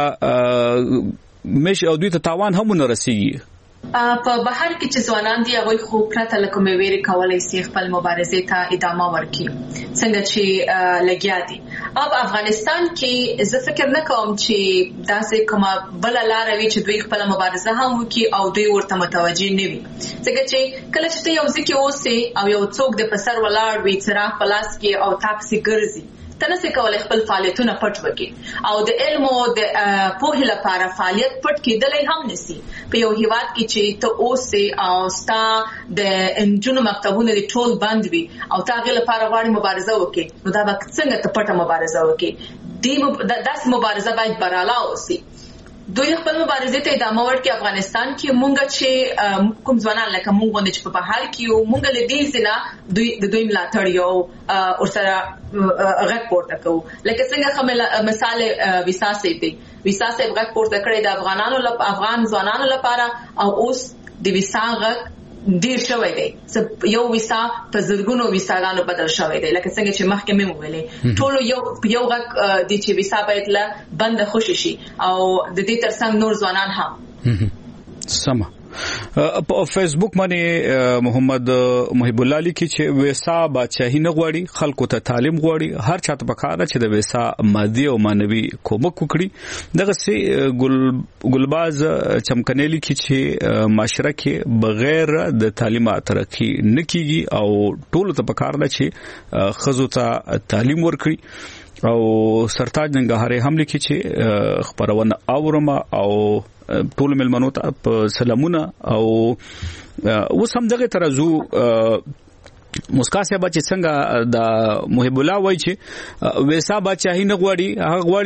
دغه مش او دوی ته تاوان هم نه رسیږي. په بهر کې چې ځوانان دي هغه خو پرته لکه ویری کولای شي خپل مبارزه ته ادامه ورکړي څنګه چې لګیا دي. او افغانستان کې زه فکر نه کوم چې داسې کومه بل لار وي چې دوی خپل مبارزه هم وکړي او دوی ورته متوجي نه وي ځکه چې کله چې یو ځکه اوسه او یو څوک د پسر ولاړ وي څراغ پلاس کې او تاکسي ګرځي تنه کولای خپل فعالیتونه پټ وکړي او د علم او د پوهې لپاره فعالیت پټ کېدلای هم نشي په یو هیواد کې چې ته اوسه او ستا د انجونو مکتبونه د ټول بند وي او تاغه لپاره غواړي مبارزه وکړي نو دا به څنګه ته پټه مبارزه وکړي داس مبارزه باید براله اوسي. دوی خپل مبارزه ته ادامه ورکړي. افغانستان کې مونږ چې کوم ځوانان لکه مونږ باندې چې په بهر کې یو مونږ له دې ځنا دوی ملاتړ یو او سره غږ پورته کوو لکه څنګه مثال ویسا سي غږ پورته کړی د افغان ځوانانو لپاره او اوس د ویسا غږ ډیر شوی دی یو ویسا په زرګونو ویساګانو بدل شوی دی لکه څنګه چې مخکې مې ویلې ټول یو غږ د چې ویسا باید له بند خوشي شي او د دې ترڅنګ نور ځوانان هم سم په فیسبوک باندې محمد محب الله لیکي چې ویسا بادشاہي نه غواړي خلکو ته تعلیم غواړي هر چاته پکاره چې د ویسا مادي او مانوي کومک وکړي دغه سي ګلباز چمکنيلي لیکي چې معاشره کې بغیر د تعلیم ترقی نه کیږي او ټول ته پکاره چې خزو ته تعلیم ورکړي او سرتاج ننګهاري هم لیکي چې خبرونه اورما او ټول ملمنو ته سلامونه او اوس هم دغه ترازو مسکاسه بچ څنګه د محب الله وای چې ویسا بچی نه غواړي هغه غواړي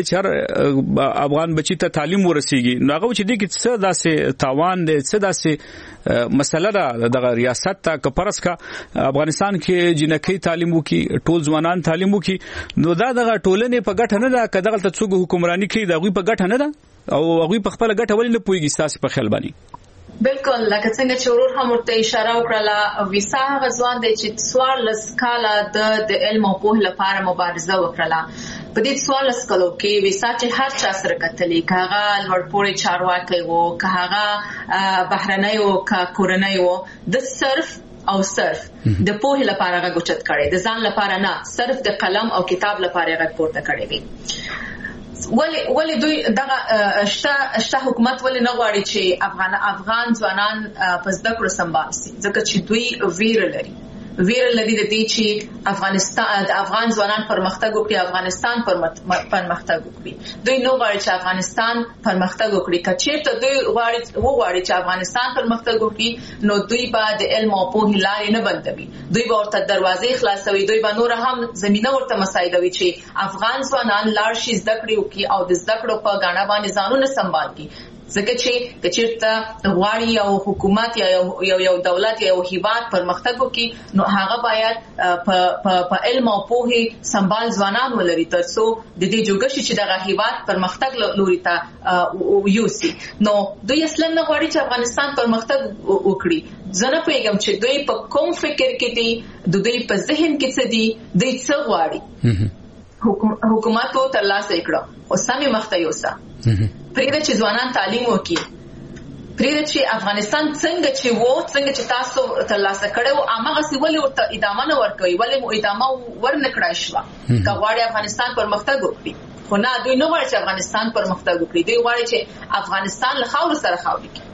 چې افغان بچی ته تعلیم ورسیږي نو هغه چې دغه څه داسې تاوان دي څه داسې مسله ده د ریاست ته کپرس کا افغانستان کې جنکی تعلیم وکي ټول ځوانان تعلیم وکي نو دا د ټولنې په ګټه نه ده کداغه ته څوک حکمرانی کوي دا غوي په ګټه نه ده او غوي په خپل ګټه ولې نه پويږي تاسو په خیال باندې بالکل لکه څنګه چې ورور هم ورته اشاره وکړه ویسا غزوان د چې سوال لسکاله د علم او پوهه لپاره مبارزه وکړه په دې سوال لسکلو کې ویسا چې هر چا سره کتلې کاغه لوړپوړي چارواکي وو کاغه بهرنۍ او کا کورنۍ وو د صرف او صرف د پوهه لپاره غوچت کړي د ځان لپاره نه صرف د قلم او کتاب لپاره غوړته کړي وي ولی دوی دغه شته حکومت ولی نه غواړي چې افغان ځوانان په زده کړو سمبال شي ځکه چې دوی ویر لري د دې چې افغان ځوانان پرمختګ وکړي افغانستان پرمختګ وکړي دوی نو غواړي چې افغانستان پرمختګ وکړي کچې ته دوی غواړي چې افغانستان پرمختګ وکړي نو دوی به د علم او پوهې لارې نه بندوي دوی به ورته دروازې خلاصوي دوی به نور هم زمينه ورته مساعدوي چې افغان ځوانان لاړ شي زده کړې وکړي او د زده کړو په غاڼه باندې ځانونه سمبال کړي ځکه چې کچېرته غواړي یو حکومت یا یو دولت یا یو هیواد پرمختګ وکړي نو هغه باید په علم او پوهه سمبال ځوانان ولري ترڅو د دې جوګشي چې دغه هیواد پرمختګ لوري ته یوسي نو دوی اصلا نه غواړي چې افغانستان پرمختګ وکړي زه نه پوهیږم چې دوی په کوم فکر کې دي دوی په ذهن کې څه دي دوی څه غواړي حکومت او ترلاسه کړو او سمې مخته یوسه پرېږده چې ځوانان تعلیم وکړي پرېږده چې افغانستان څنګه چې تاسو ترلاسه کړو هغسې ولې ورته ادامه نه ورکوي ولې مو ادامه ورنه کړای شوه که غواړي افغانستان پرمختګ وکړي خو نه دوی نه غواړي چې افغانستان پرمختګ وکړي دوی غواړي چې افغانستان له خاورو سره خاوري کړي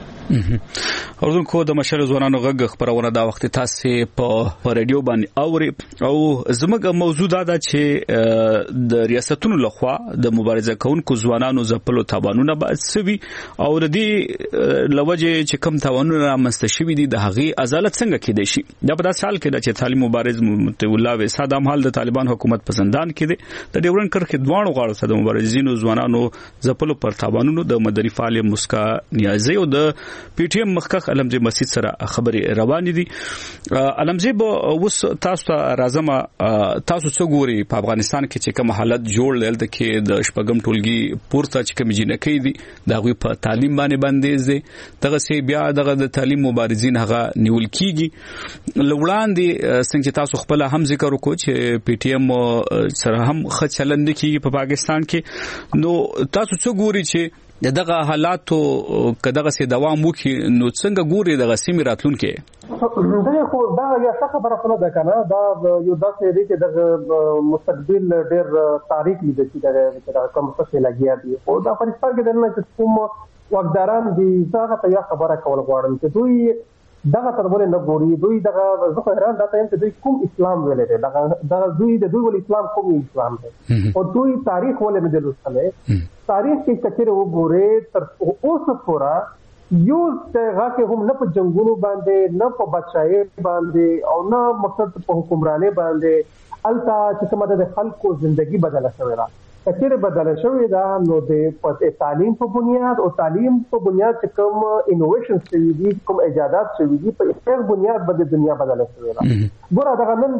اوردونکو د مشر ځوانانو غږ خبرونه دا وخت تاسو په رادیو باندې اوري او زموږ موضوع دا ده چې د ریاستونو لخوا د مبارزه کوونکو ځوانانو زپلو تاوانونه باید سوي او د دې لوجه چې کم تاوانونه رامنځته شوي دي د هغې ازالت څنګه کېدای شي دا په داسې حال کې ده چې تعلیم مبارز مطیع الله ویسا د حال د طالبان حکومت په زندان کې دی د ډیورنډ کرښې دواړو غاړو ته د مبارزینو ځوانانو زپلو پر تاوانونو د مدني فعال مسکا نیازي او د پی ټی ایم مخکخ علمزی مسجد سره خبرې روانې دي علمزی به اوس تاسو ته راځم تاسو څه ګوري په افغانستان کې چې کوم حالت جوړ لته کې د شپږم ټولګي پورته چې کوم جنکې دي دا غوي په تعلیم باندې دي دغه سي بیا دغه د تعلیم مبارزین هغه نیول کیږي لوړاندې څنګه تاسو خپل هم ذکر وکړو چې پی ټی ایم سره هم ښه چلند کیږي په پاکستان کې نو تاسو څه ګوري چې دغه حالاتو کداغه سي دوام وکي نو څنګه ګوري دغه سیمه راتلونکې دا خو دا یا څه خبره خو ده کنه دا یو داسې دی چې د مستقبل ډېر تاریخ لیدل چې دا کوم څه لګیا دي او دا پرسپار کې دنه چې کوم وګداران دي څنګه ته یا خبره کول غواړم چې دوی دغه تربول نه ګوري دوی دغه زه حیران دا ته چې دوی کوم اسلام ویل دي دا دوی ول اسلام کوم اسلام دی او دوی تاریخ ول نه دلوسله تاریخ کې کچره وګوره تر اوسه پورا یو څنګه کې هم نه په جنگونو باندې نه په بچای باندې او نه مقصد په حکمرانه باندې التا چې کومه د خلکو ژوندۍ بدله شوې ده کچره بدله شوې ده نو د تعلیم په بنیاد او تعلیم په بنیاد چې کوم انوویشن شوي دي کوم ایجادات شوي دي په هیڅ بنیاد باندې دنیا بدله شوې ده ګوره دا نن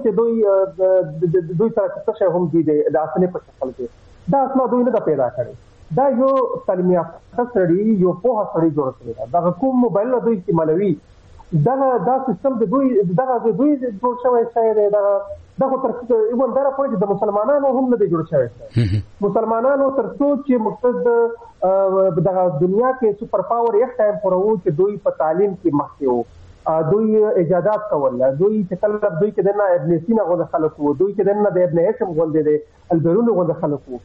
چې دوی سره څه هم دي د اصلي په شکل کې دا اصلا دوی نه پیدا کړي دا یو تعلیم یافته سړی یو په سړی جوړ کړی دا کوم موبایل دوی استعمالوي دا سیستم د دوی جوړ شوی دی دا خو تر ایوان دا راپوي د مسلمانانو هم نه جوړ شوی مسلمانانو تر څو چې مقصد د دنیا کې سپر پاور یک ټایم پرو چې دوی په تعلیم کې مخکې وو دوی ایجادات کول دوی چې کله دوی کې دنه ابن سینا غو خلکو دوی کې دنه د ابن هشم غو د البرون غو خلکو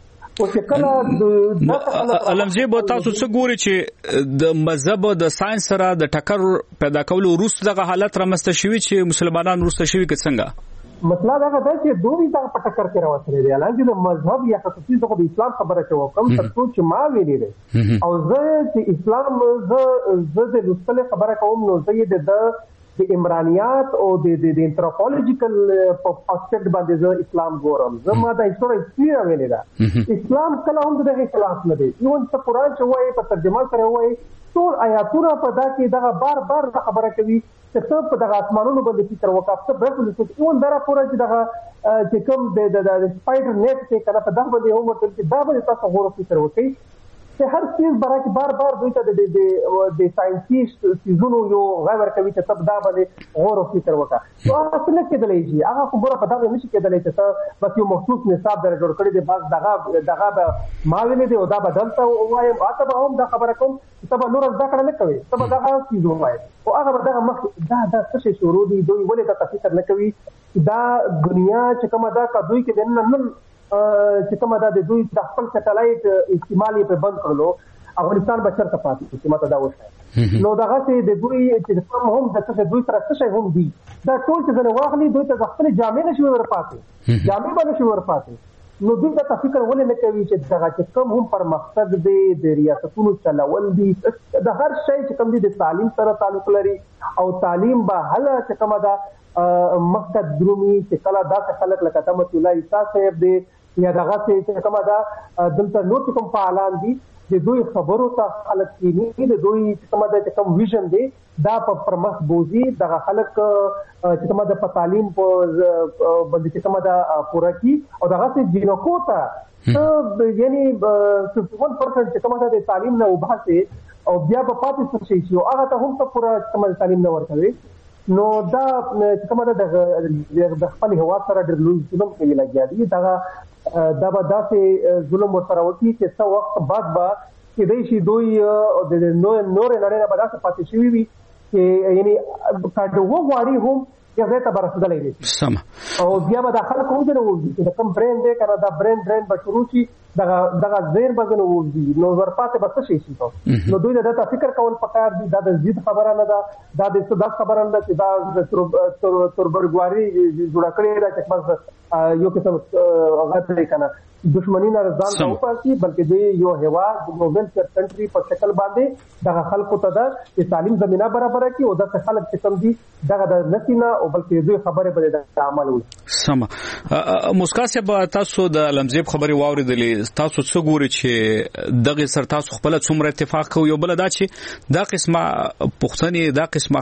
علمزی به تاسو څه ګوري چې د مذهب د ساينس سره د ټکر پیدا کولو وروسته دغه حالت رامنځته شوی چې مسلمانان وروسته شوی که څنګه مطلب دا دی چې دوی دا په ټکر کې راوځي دی الانګه د مذهب یا خصوصي د اسلام خبره کوم تاسو چې ما ویلې ده او زه چې اسلام زه د لوستل خبره کوم نو زه د د عمرانیات او د انثروپولوژیکل اسپیکټ باندې زه اسلام ګورم. زه ما د هیستوري ویلې ده اسلام کله هم دغه خلاف نه دی. ایون ته قرآن چې وایي په ترجمه سره وایي ټول آیاتونه په دا کې دغه بار خبره کوي چې څه په دغه اسمانونو باندې فکر وکړه څه برخه لیکي. ایون دا راپور چې دغه چې کوم د سپایډر نیټ کې کنه په دغه باندې هم ورته چې دا باندې تاسو غوړو فکر وکړئ چې هر څه برابر بار دوی ته د ساينسي سيزونو یو غیر کوي چې تب دا باندې غور او فکر وکړه. نو اصل کې دلې شي هغه خبره په دا نشي کېدلی چې بس یو مخصوص نصاب در جوړ کړی دی باز دغه ما ویلې دی او دا بدلته وایم اته به هم دا خبره کوم چې تب نور ځکه کړه نه کوي تب دا سيزو وایم او هغه دغه مخ دا څه شروع دي دوی ولې دا فکر نه کوي دا دنیا چې کومه دا کا دوی کې نن چې کومه دا د دوی د خپل سټلایټ استعمال په بند کړلو افغانستان به چرته پاتې چې ماته دا وښایي. نو دغه چې د دوی چې کوم هم د څه دوی سره څه هم دي دا ټول چې نه واخلي دوی ته خپل جامې نشي ورپاتې جامې به نشي ورپاتې. نو دوی دا فکر ولې نه کوي چې دغه چې کوم هم پرمختګ دی د ریاستونو چلول دي د هر شی چې کوم دي د تعلیم سره تعلق لري او تعلیم به هله چې کومه دا مقصد درومي چې کله دا خلک لکه تمت الله عیسی صاحب دی یا دغه چې کومه دا دلته نور کوم فعالان دي د دوی خبرو ته خلک کینی د دوی چې کومه دا کوم ویژن دی دا په پرمخ بوزي دغه خلک چې کومه دا په تعلیم په باندې چې کومه دا پوره کی او دغه چې جنکو ته یعنی 61% چې کومه دا د تعلیم نه وباسي او بیا په پاتې شي چې هغه ته هم ته پوره کومه تعلیم نه ورکوي. نو دا چې کومه د خپل هوا سره ډېر لوی ظلم کوي لګیا دي دا به داسې ظلم ورسره وکړي چې څه وخت بعد به کېدای شي دوی د نورې نړۍ نه به داسې پاتې شوي وي چې یعنی که وغواړي هم یو ځای ته به رسېدلی دی او بیا به دا خلک هم ځنه ووځي چې د کوم برین دی که نه دا برین ډرین به شروع شي دغه زیر به ځنه ووځي نو ورپاتې به څه شی شي نو دوی د ده ته فکر کول پکار دي دا د ضد خبره نه ده دا د داسې خبره نه ده چې دا د تربرګواري جوړه کړې ده چې بس یو قسم هغه دی که نه دشمنی نه ځان ته وپاسي بلکې د یو هېواد د ویلفیر کنټري په شکل باندې دغه خلکو ته ده چې تعلیم زمینه برابره کړي او داسې خلک چې کوم دي دغه د نسي نه او بلکې دوی خبرې به د عمل وي. سمه موسکا صاحب تاسو د علمزیب خبرې واورېدلې تاسو څه ګورئ چې دغه سر تاسو خپل څومره اتفاق کوي او بل دا چې دا قسمه پوښتنې دا قسمه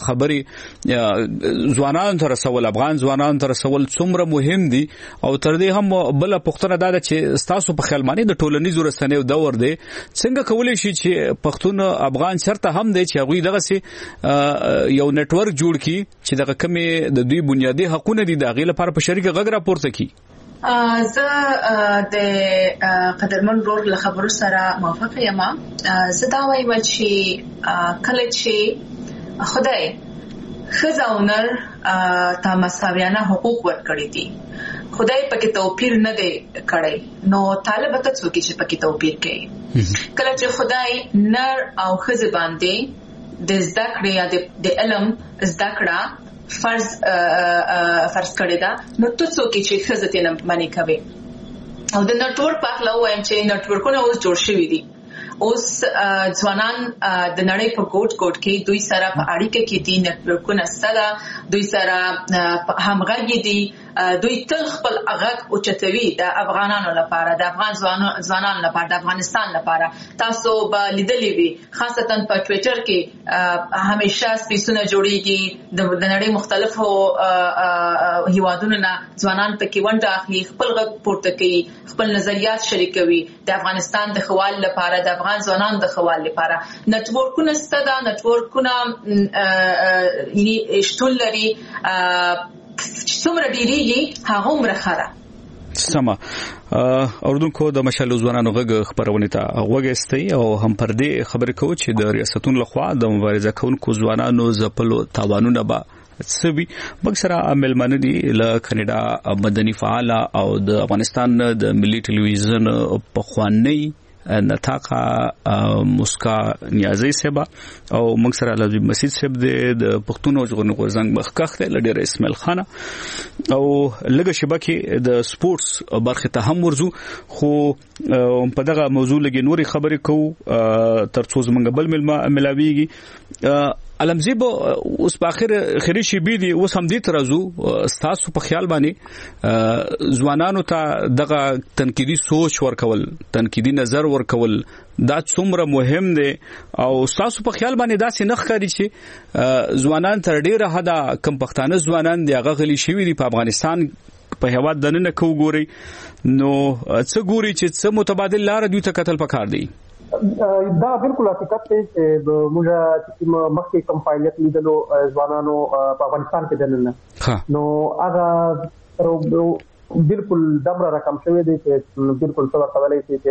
خبرې ځوانانو ته رسول افغان ځوانانو ته رسول څومره مهم دي او تر دې هم بل پوښتنه دا ده چې تاسو په خیال باندې د ټولنیزو رسنیو دور دی څنګه کولای شي چې پښتون افغان چرته هم دی چې هغه دغه سي یو نتورک جوړ کړي چې دغه کمې د دوی بنیادی حقوقونه دي دغه لپاره په شریک غږ راپورته کړي. زه د قدرمن رور له خبرو سره موافق یم. زه دا وایم چې کله چې خدای ښځه او نر ته مساویانه حقوق ورکړي دي خدای پکې توپیر نه دی کړی نو طالب ته څوک چې پکې توپیر کوي کله چې خدای نر او ښځه باندې د زده کړې یا د علم زده کړه فرض کړی دا نو ته څوک چې ښځه ته نه منې کوي او د نټورک په اړه وایم چې نټورکونه اوس جوړ شوي دي اوس ځوانان د نړۍ په ګوټ کې دوی سره په اړیکه کې دي نټورکونه سره دوی سره همغږي دي دوی تل خپل غږ اوچتوي د افغانانو لپاره د افغان ځوانانو لپاره د افغانستان لپاره تاسو به لیدلې وي خاصتا په ټوئیټر کې همیشه سپیسونه جوړیږي د نړۍ مختلفو هیوادونو نه ځوانان پکې ونډه اخلي خپل غږ پورته کوي خپل نظریات شریکوي د افغانستان د خوال لپاره د افغان ځوانانو د خوال لپاره نټورکونه ستدا نټورکونه یعنی شتون لري څومره ډیریږي هغه عمره خره. سمه اوردونکو د مشالو ځوانانو غږ خبرونه ته وګستي او هم پر دې خبرې کوي چې د ریاستونو لخوا د مبارزه کوونکو ځوانانو زپلو تاوانونه به سبي بکسره عمل منلي له کاناډا مدني فعال او د افغانستان د ملي ټلویزیون په خواني نتاقه مسکا نیازي سبا او موږ سره علي مسجد سب د پښتون ژغورنې غورځنګ مخکخ ته لډیر اسماعیل خان او لږه شبکه د سپورتس برخه ته هم ورزو خو په دغه موضوع لګي نوري خبرې کوو ترڅو زمونږ بل ملاويږي علمزیب اوس په اخر شي بي دي اوس هم دې ترازو تاسو په خیال باندې ځوانانو ته دغه تنقیدي سوچ ورکول تنقیدي نظر ورکول دا څومره مهم دي او تاسو په خیال باندې دا څه نخکاري چې ځوانان تر ډیره حدا کم پښتانه ځوانان دی هغه غلي شوی دي په افغانستان په هواد دنه کو ګوري نو څه ګوري چې څه متبادل لار دوی ته قتل پکار دی دا بالکل حقیقت دی چې موږ چې مخکې کم فعالیت لیدلو ځوانانو په افغانستان کې دننه نو هغه بالکل دمر رقم شوی دی چې بالکل څه ورته ویلای شي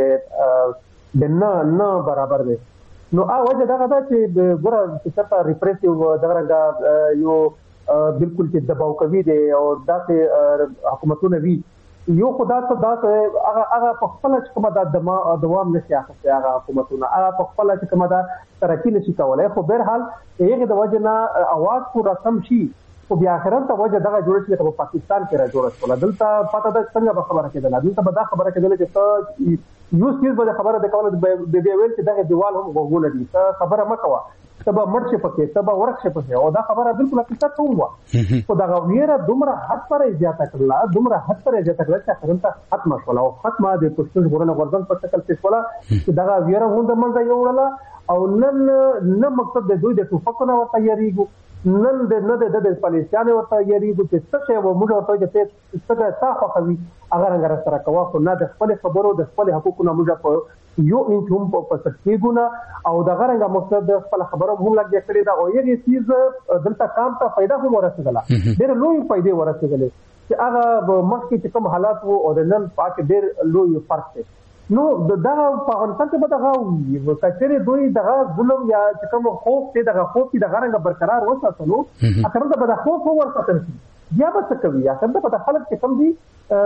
چې دنه برابر دی نو وجه دا ده چې ګوره چې څه ریپریسیو دغه یو بالکل چې دباو کوي دی او داسې حکومتونه وی یو خدا ته هغه په خپل چې کومه د دوام نشي اخته هغه حکومتونه هغه په خپل چې کومه د ترقی نشي کولای خو بهر حال هغه د وجه نه اواز کو رسم شي خو بیا اخرت ته وجه دغه جوړ شي په پاکستان کې را جوړ شول دلته پته ده څنګه خبره کېدله دلته به دا خبره کېدله چې یو چیز به خبره د کوله د ویل چې دغه دیوال هم غوغول دي خبره مکوه تبا مرچ پکې تبا ورخ پکې او دا خبره بالکل حقیقت وه خو دا غویره دومره حد پر زیاته کړله دومره حد پر زیاته کړله چې خرنته ختمه شول او ختمه د پښتون ژغورنې غورځنګ په شکل کې شول چې دا غویره هم د منځه یوړله او نن مقصد د دوی د ټوپکونو ورته یریږو نن د پالیسیانو ورته یریږو چې څه شی و موږ ورته چې څه تاسو خوي هغه رنګ سره کوه خو نه د خپل خبرو د خپل حقوقو موږ په یو انچ هم په سکتیګونه او د غرنګ مقصد د خپل خبرو هم لګیا کړی دا او یوه چیز دلته کام ته फायदा هم ورسېدله ډېر لوی فائدې ورسېدلې چې هغه مخکې چې کوم حالات وو او د نن پاک ډېر لوی فرق دی نو دا په افغانستان کې به دغه کچېره دوی دغه ظلم یا چې کوم خوف دی دغه خوف دی دغه رنګ برقرار وساتلو اخر ته به خوف ورساتل شي بیا به څه کوي اخر ته په خلک چې کوم دي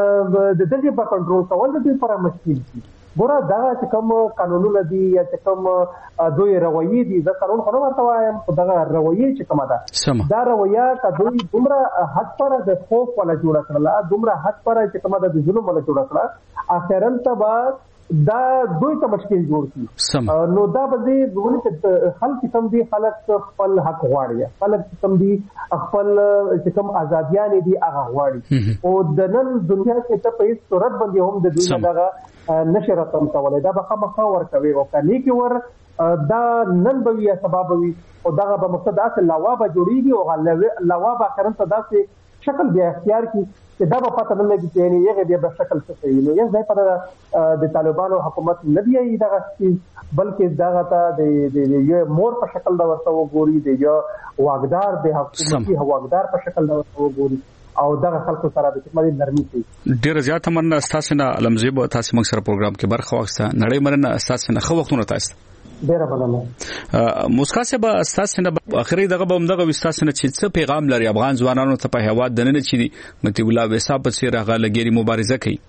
د دې په کنټرول کول د دې پر مشکل دي ګوره دا چې کوم قانونونه دي یا چې کوم دوی رویې دي دا قانون خو نه ورته وایم خو دا رویې چې کومه ده دا رویه که دوی دومره حد پر د خوف ولا جوړه کړله دومره حد پر چې کومه د ظلم ولا جوړه کړه اخرا ته به دا دوی ته مشکل جوړ شي نو دا به دې چې خلک کم دي خلک خپل حق غواړي خلک کم دي خپل چې کوم ازادیان دي هغه غواړي او د نن دنیا کې ته په هیڅ صورت باندې هم د دوی دغه نشر رقم کولای دا به خامخا ورکوي او کني کې ور دا نن به یا سبب وي او دغه به مقصد اصل لوابه جوړيږي او لوابه اخرن ته داسې شکل بیا اختیار کی چې دا په پته نه لګي چې یعنی یغه بیا په شکل څه کوي نو یې ځای په د طالبانو حکومت نه دی دغه بلکې دغه ته د یو مور په شکل دا ورته وګوري دی یو واګدار د حکومتي واګدار په شکل دا ورته وګوري او دغه خلکو سره د کومه نرمي کوي ډیر زیات مننه تاسو نه علمزیب تاسو موږ سره پروګرام کې برخه واخسته نړۍ مننه تاسو نه خو وختونه تاسو ډیر مننه مسکا سبا تاسو نه اخري دغه به دغه تاسو نه چې پیغام لري افغان ځوانانو ته په هوا دننه چي دي متي الله وسا په سیر هغه لګيري مبارزه کوي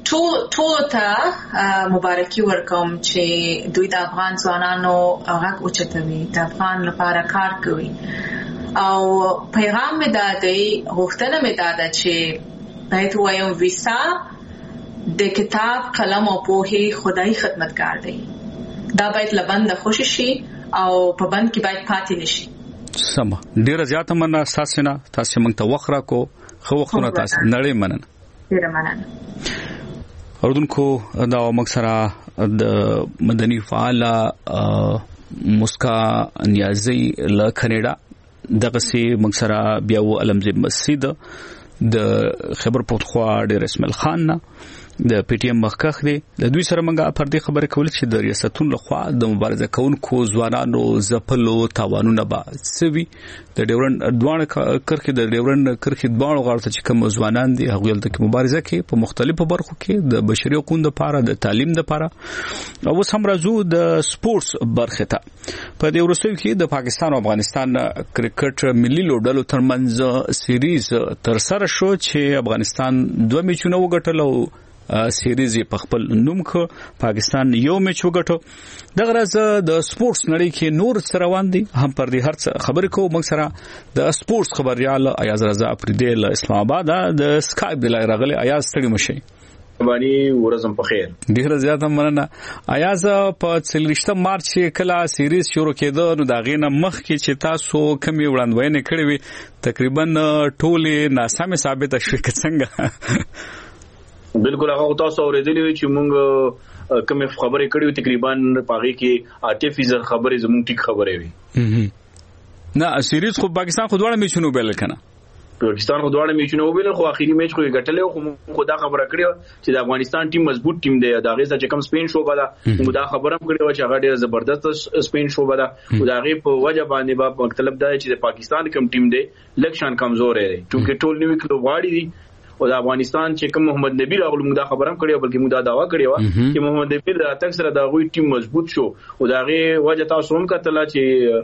ټول ته مبارکي ورکوم چې دوی د افغان ځوانانو هغه اوچتوي د افغان لپاره کار کوي او پیغام می دادی غوښتنه می داده چې باید وایم ویسا د کتاب قلم او پوهه خدای خدمتگار دی دا باید لبند خوشی شي او په بند کې باید پاتې نشي سم ډیر زیات مننه تاسو نه تاسو موږ ته وخت راکو خو وختونه تاسو نړۍ مننه ډیر مننه اردوونکو دا موږ سره د مدني فعال مسکا نیازي ل کینیډا دغه سي موږ سره بیا و علمزیب مسجد د خبر پختخوا ډیر اسماعیل خان نه د پی ټی ایم مخکخ دی د دوی سره موږ پر دې خبره کول چې د ریاستونو لخوا د مبارزه کوونکو ځوانانو زپلو تاوانونه به سوي د ډیورن دوانه کرخي د ډیورن کرخي دوانو غړته چې کوم ځوانان دي هغه د مبارزه کې په مختلفو برخو کې د بشري حقوقو لپاره د تعلیم لپاره او هم راځو د سپورتس برخه ته په دې ورسوي کې د پاکستان او افغانستان کرکټ ملي لوبډلو ترمنځ سیریز تر سره شو چې افغانستان 2 میچونه وګټل او سیریز په خپل نوم ک پاکستان یو میچ وګټو دغه راز د سپورتس نړۍ کې نور سره روان دي هم پر دې هر خبرې کو موږ سره د سپورتس خبريال ایاز رضا افریدی له اسلام آباد د سکایپ د راغلي ایاز ستړي مشي باندې ورځم په خیر ډیر زیاته مننه ایاز په 30 مارچ کله سیریز شروع کېده نو دا غینه مخ کې چې تاسو کمی وړاندوینه کړې وي تقریبا ټولې ناسمه ثابته شوه څنګه بالکل هغه تاسو اوریدلې چې موږ کوم خبرې کړې تقریبا پاغي کې 8% خبرې زموږ ټیک خبرې وي نه سیریز خو پاکستان خو دواړه میچونه وبېل کنه پاکستان خو دواړه میچونه وبېل خو اخیری میچ خو ګټلې خو دا خبره کړې چې د افغانستان ټیم مضبوط ټیم دی دا غي چې کم سپین شو بدا موږ دا خبره کړې و چې هغه ډېر زبردست سپین شو بدا دا غي په وجه باندې با مطلب دا چې د پاکستان کم ټیم دی لکشان کمزور دی چې ټول نیو کلو واړی دي او د افغانستان چې کوم محمد نبی راغلو موږ دا خبره کړې بلکې موږ دا داوا کړې و چې محمد نبی د اتک سره دا غوي ټیم مضبوط شو او دا غي وجه تاسو هم کتل چې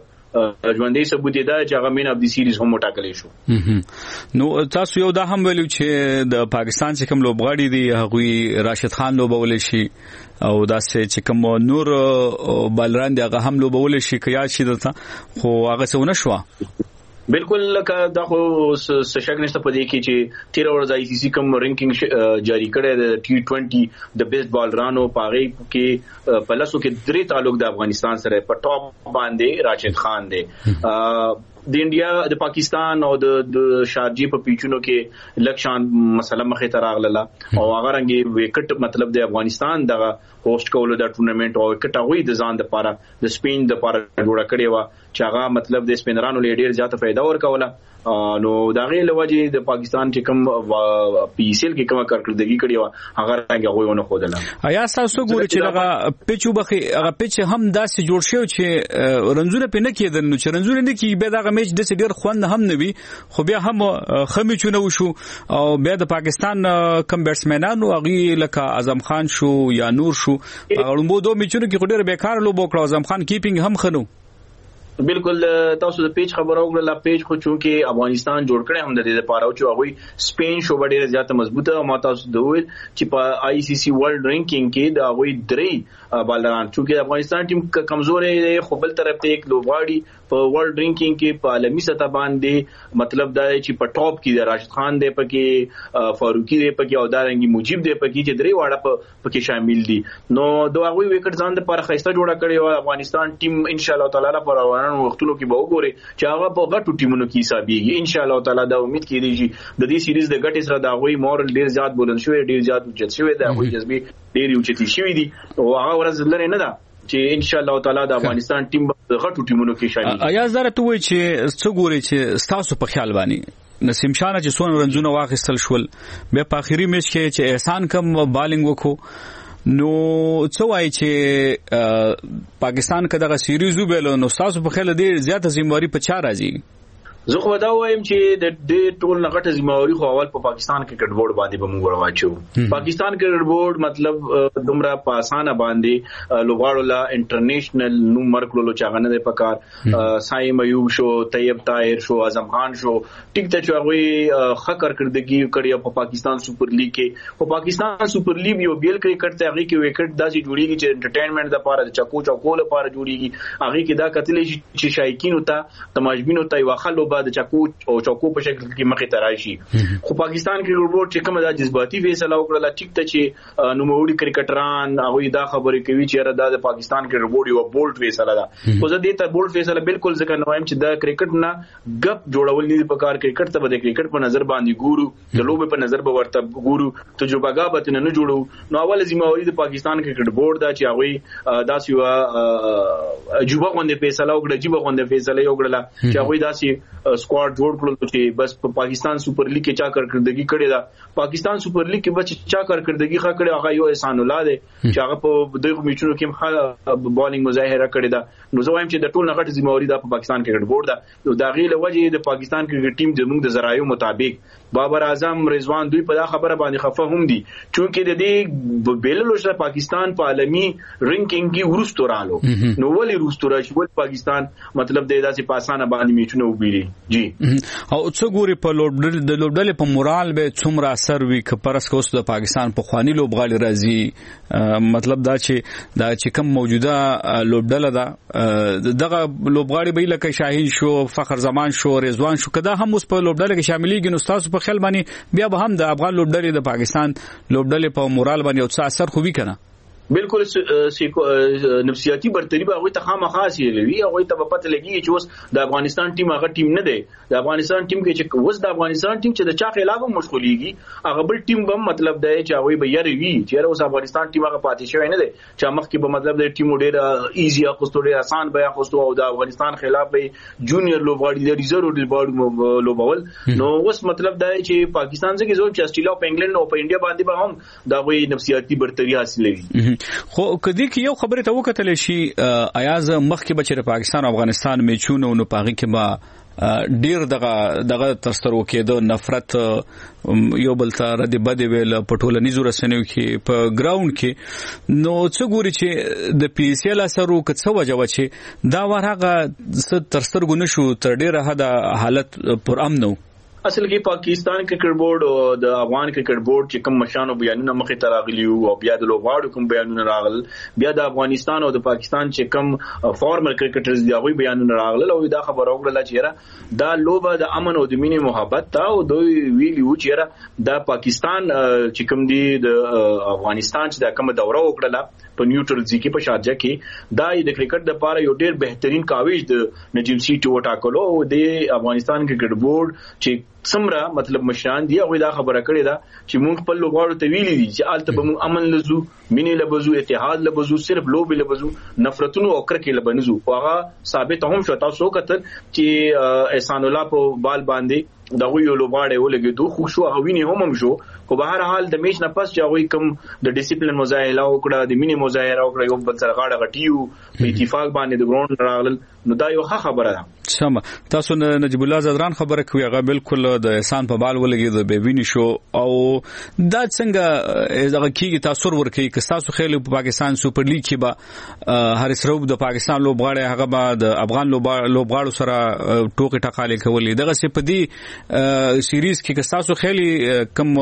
ژوندې ثبوت دی چې هغه مین اف دی سیریز هم ټاکلې شو نو تاسو یو دا هم ویلو چې د پاکستان چې کوم لوبغاړي دي هغه راشد خان لوبول شي او دا چې کوم نور بالران دی هغه هم لوبول شي کیا شي دته خو هغه څه ونه شو بالکل لکه دا خو سشک نشته پدې کې چې 13 ورځ آی سی سی کوم رینکینګ جاری کړی د T20 د بیسټ بالرانو پاره کې پلسو کې درې تعلق د افغانستان سره په ټاپ باندې راشد خان دی د انډیا د پاکستان او د شارجې په پیچونو کې لکشان مسله مخه تر اغله او هغه رنګي وکټ مطلب د افغانستان دغه هوست کولو د ټورنمنت او وکټ هغه د ځان د لپاره د سپین د لپاره جوړه کړې و چې هغه مطلب د سپینرانو لیډر زیاته فائدہ ورکوله نو دا غي لوجه د پاکستان چې کوم پی سی ال کې کومه کارکړدګي کړې و هغه راځي هغه ونه خودله آیا تاسو ګورئ چې هغه پیچو بخي هغه پیچ هم داسې جوړ شو چې رنزونه پې نه کېدل نو چې رنزونه نه کې به دا میچ د ډېر خوند هم نه وي خو بیا هم خمیچونه وشو او بیا د پاکستان کم بیټسمنانو هغه لکه اعظم خان شو یا نور شو هغه دوه میچونه کې ډېر بیکار لوب وکړ اعظم خان کیپینګ هم خنو بالکل تاسو د پیج خبرو وکړه پیج خو چونکه افغانستان جوړ کړي هم د دې لپاره چې هغه سپین شو ډېر زیاته مضبوطه او تاسو دوی چې په آی سی سی ورلد رینکینګ کې دا هغه درې بالران چونکه افغانستان ټیم کمزور دی خو بل طرف ته یک لوبغاړي په ورلد رینکینګ کې په عالمي سطح باندې مطلب دا چې په ټاپ کې د راشد خان دی پکې فاروقي دی پکې او دارنګي مجيب دی پکې چې درې واړه پکې شامل دي نو دا هغه وکټ ځان لپاره خسته جوړه کړي او افغانستان ټیم ان شاء الله تعالی پر وختونو کې به وګوري چې هغه په غټو ټیمونو کې حسابيږي ان شاء الله تعالی دا امید کېږي چې د دې سیریز د غټ سره دا غوي مورل ډیر زیات بولن شوی ډیر زیات اوچت شوی دا غوي جذبي ډیر اوچت شوی دي او هغه ورځ لري نه ده چې ان شاء الله تعالی د افغانستان ټیم په غټو ټیمونو کې شامل آیا زره ته وای چې څو ګوري چې تاسو په خیال باندې نسیم شانه چې سون رنزونه واخیستل شول به په اخیری میچ کې چې احسان کم بالینګ وکړو نو څه وایي چې پاکستان کداغه سیریز وبېلو نو تاسو په خیال ډیر زیاته ذمہواری په چا راځي زه خو دا وایم چې د دې ټول نغټه ذمہواری خو اول په پاکستان کې کرکټ بورډ باندې به موږ راوچو پاکستان کرکټ بورډ مطلب دومره په اسانه باندې لوبغاړو لا انټرنیشنل نو مرکلو چاغنه د پکار سایم ایوب شو طیب طاهر شو اعظم خان شو ټیک ته چاغوي خکر کړدګي کړی په پاکستان سپر لیګ کې په پاکستان سپر لیګ یو بیل کرکټ ته هغه کې وکټ داسې جوړیږي چې انټرټینمنټ د لپاره د چکو چکو لپاره جوړیږي هغه کې دا کتلې چې شایقین ته تماشبین ته واخلو بعد چکو او چکو په شکل کې مخې ته راشي خو پاکستان کې وربورډ چې کومه د جذباتي فیصله وکړه ټیک ته چې نوموړي کرکټران هغه دا خبرې کوي چې را د پاکستان کې وربورډ یو بولډ فیصله ده خو زه دې ته بولډ فیصله بالکل ځکه نه وایم چې د کرکټ نه غپ جوړول نه پکار کرکټ ته د کرکټ په نظر باندې ګورو د لوبې په نظر به ورته ګورو تجربه به نه جوړو نو اول ذمہواری د پاکستان کرکټ بورډ دا چې هغه داسې جوبه غونډه فیصله وکړه جوبه غونډه فیصله وکړه چې هغه داسې سکواډ جوړ کړل چې بس په پاکستان سپر لیګ کې چا کارکړدګي کړې ده پاکستان سپر لیګ کې بچ چا کارکړدګي ښه کړې هغه یو احسان الله دی چې هغه په دغه میچونو کې بالینګ مظاهره کړې ده نو زه وایم چې د ټول نغټ ذمہواری د پاکستان کرکټ بورډ ده نو دا غي له وجې د پاکستان کرکټ ټیم زموږ د ذرایعو مطابق بابر اعظم رضوان دوی په دا خبره باندې خفه هم دي چونکې د دې بیللو سره پاکستان په عالمي رینکینګ کې ورستورالو نو ولې ورستورا چې ول پاکستان مطلب د داسې پاسانه باندې میچونه وبېری جی او څو ګوري په لوبډلې په مورال به څومره اثر وي که پرس کوس د پاکستان په خواني لوبغاړي راځي مطلب دا چې کوم موجوده لوبډله ده دغه لوبغاړي به لکه شاهین شو فخر زمان شو رضوان شو کدا هم اوس په لوبډله کې شاملېږي نو تاسو په خیال باندې بیا به هم د افغان لوبډلې د پاکستان لوبډلې په مورال باندې او څه اثر خو وی کنه بالکل نفسیاتی برتری به هغه ته خامخا سیلوي هغه ته په پته لګي چې اوس د افغانستان ټیم هغه ټیم نه دی د افغانستان ټیم کې چې اوس د افغانستان ټیم چې د چا خلاف مشغوليږي هغه بل ټیم به مطلب دی چې هغه به یری چې اوس افغانستان ټیم هغه پاتې شوی نه دی چې مخکې به مطلب د ټیم ډېر ایزی اخستو ډېر آسان به اخستو او د افغانستان خلاف به جونیئر لوبغاړي د ریزرو لوبغاړي لوبول نو اوس مطلب دی چې پاکستان څخه زو چې استرالیا او انګلند او په انډیا باندې به هم دا وی نفسیاتی برتری حاصلوي خو کدی کې یو خبره ته وکتل شي ایاز مخکې بچره پاکستان او افغانستان میچونه نو پاغي کې با ډیر دغه ترسترو کېدو نفرت یو بل ته رد بد ویل پټول نيزو رسنیو کې په ګراوند کې نو څه ګوري چې د پی سی ال اثر وکڅ وجو چې دا ورغه ترستر ګونه شو تر ډیره حدا حالت پر امنو اصل کې پاکستان کرکټ بورډ او د افغان کرکټ بورډ چې کوم مشانو بیانونه مخې ته راغلي او بیا د لوبغاړو کوم بیانونه راغل بیا د افغانستان او د پاکستان چې کوم فارمر کرکټرز دی هغه بیانونه راغل او دا خبره وکړه چې دا لوبه د امن او د مینې محبت ته او دوی ویلو چې دا پاکستان چې کوم دی د افغانستان چې دا کوم دوره وکړه په نیوټرل ځکه په شارجه کې دا د کرکټ د لپاره یو ډېر بهترین کاوش د نجیم سیټ وټاکلو او د افغانستان کرکټ بورډ چې سمره مطلب مشران دی او دا خبره کړې ده چې موږ په لوبغاړو ته ویلي دي چې آلته به موږ امن لزو مینې لبزو اتحاد لبزو صرف لوب لبزو نفرتونو او کرکې لبنزو هغه ثابت هم شو تاسو کتل چې احسان الله په بال باندې دا یو لوبغاړی ولګېدو خو شو هغه ویني هم شو خو به هر حال د میچ نه پس چې هغه کوم د ډیسپلین مظاهره وکړه د مینې مظاهره وکړه یو بل سره غاړه غټیو په اتفاق باندې د ګراوند راغلل نو دا یو ښه خبره ده سم تاسو نجیب الله زدران خبره کوي هغه بالکل د احسان په بال ولګید به ویني شو او دا څنګه دغه کیږي تاثیر ورکوي که تاسو خېل په پاکستان سپر لیګ کې به هریس روب د پاکستان لوبغاړي هغه به د افغان لوبغاړو سره ټوکې ټقالې کولې دغه سپدي سیریز کې که تاسو خېل کم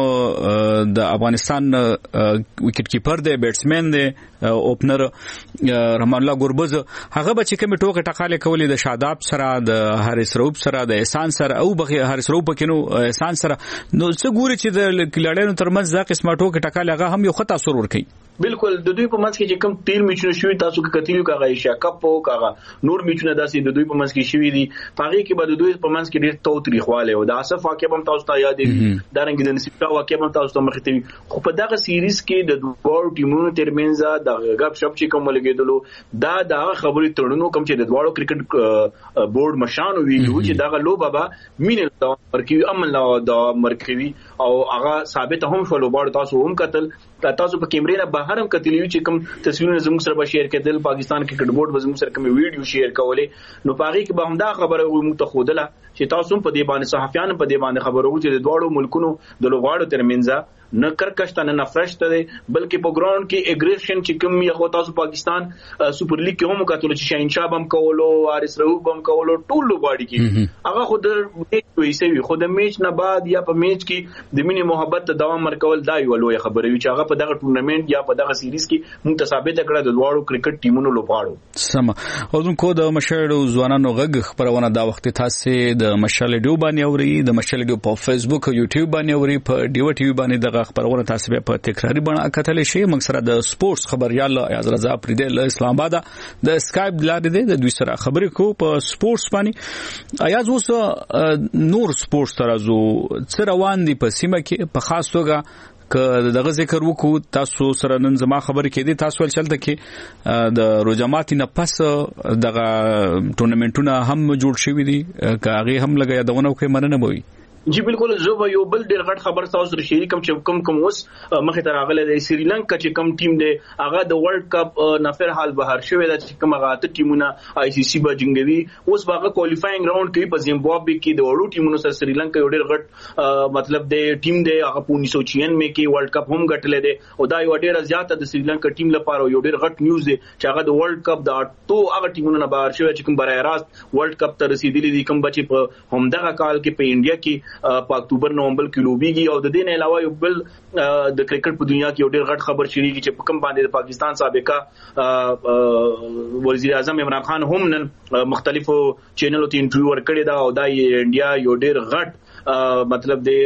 د افغانستان وکټ کیپر دی بیټسمن دی اوپنر رحمان الله ګوربز هغه به چې کوم ټوکې ټقالې کولې د شاداب سره د هریس روب سره د احسان سره او بغیر هریس روب کینو احسان سره نو څه ګوري چې د کلاړانو ترمنځ دا قسمه ټوکې ټقالې هغه هم یو خطا سور ور کوي بالکل د دوی په منځ کې چې کوم تیر میچونه شوی تاسو کې کتلیو کاغه ایشیا کپ او کاغه نور میچونه داسې د دوی په منځ کې شوی دي پاره کې به د دوی په منځ کې ډیر تو تاریخواله او د اسف واقعا هم تاسو ته یاد دي دا رنګ د نصیب واقعا هم تاسو ته مخته خو په دغه سیریز کې د دوه ټیمونو ترمنځ د غب شپ چې کوم لګیدلو دا خبرې تړونو کوم چې د دوه کرکټ بورډ مشانو ویلو چې دغه لوبه به مینه دا مرکوي امن لا دا مرکوي او هغه ثابت هم شو لوبړ تاسو هم قتل تاسو په کیمرې نه بهر هم کتلیو چې کوم تصویرونه زموږ سره به شیر کېدل پاکستان کرکټ بورډ به زموږ سره کوم ویډیو شیر کولې نو پاره کې به هم دا خبره موږ ته خودله چې تاسو په دې باندې صحافیان په دې باندې خبرو چې د دوړو ملکونو د لوغاړو ترمنځ نه کرکشته نه نفرت ده بلکې په ګراوند کې اګریشن چې کوم یو تاسو پاکستان سپر لیګ کې هم کتل چې شاهین شاه بم کولو حارث رؤوف بم کولو ټول لوغاړي کې هغه خود میچ ویسوي خود میچ نه بعد یا په میچ کې د مینې محبت دوام ورکول دا یو لوی خبره وي چې هغه په دغه ټورنمنت یا په دغه سیریز کې موږ ثابت کړه د دوړو کرکټ ټیمونو لوغاړو سم اوردونکو د مشهړو ځوانانو غږ خبرونه دا وخت تاسو د مشال ډیو باندې اوري د مشال ډیو په فیسبوک او یوټیوب باندې اوري په ډیو ټي وی باندې دغه خبرونه تاسو په تکراری بڼه کتل شي موږ سره د سپورتس خبريال ایاز رضا پردې اسلام آباد د اسکایپ لارې د دوی سره خبرې کو په سپورتس باندې ایاز اوس نور سپورتس ترازو څه روان دي په سیمه کې په خاص توګه که دغه ذکر وکړو تاسو سره نن زما خبرې کې دي تاسو ول چلته کې د روجامات نه پس دغه ټورنمنټونه هم جوړ شوي دي که هغه هم لګیا دونه کوي مننه بوي جی بالکل زه یو بل ډیر غټ خبر تاسو سره شریک کوم چې کوم اوس مخه تر راغله د سریلانکا چې کوم ټیم دی هغه د ورلد کپ نفر حال بهر شوی دا چې کوم هغه ته ټیمونه آی سی سی بجنګوي اوس باغه کوالیفاینګ راوند کوي په زیمبابوے کې د وړو ټیمونو سره سریلانکا یو ډیر غټ مطلب د ټیم دی هغه په 1996 کې ورلد کپ هم ګټلې دی او دا یو ډیر زیاته د سریلانکا ټیم لپاره یو ډیر غټ نیوز دی چې هغه د ورلد کپ د ټو هغه ټیمونو نه بهر شوی چې کوم برای راست ورلد کپ ته رسیدلی دي کوم بچي په همدغه کال کې په انډیا کې په اکتوبر نومبر کې لوبيږي او د دې نه علاوه یو بل د کرکټ په دنیا کې یو ډېر غټ خبر شریږي چې په کوم باندې د پاکستان سابقہ وزیر اعظم عمران خان هم نن مختلفو چینلونو ته انټرویو ورکړی دا او دا انډیا یو ډېر غټ مطلب دی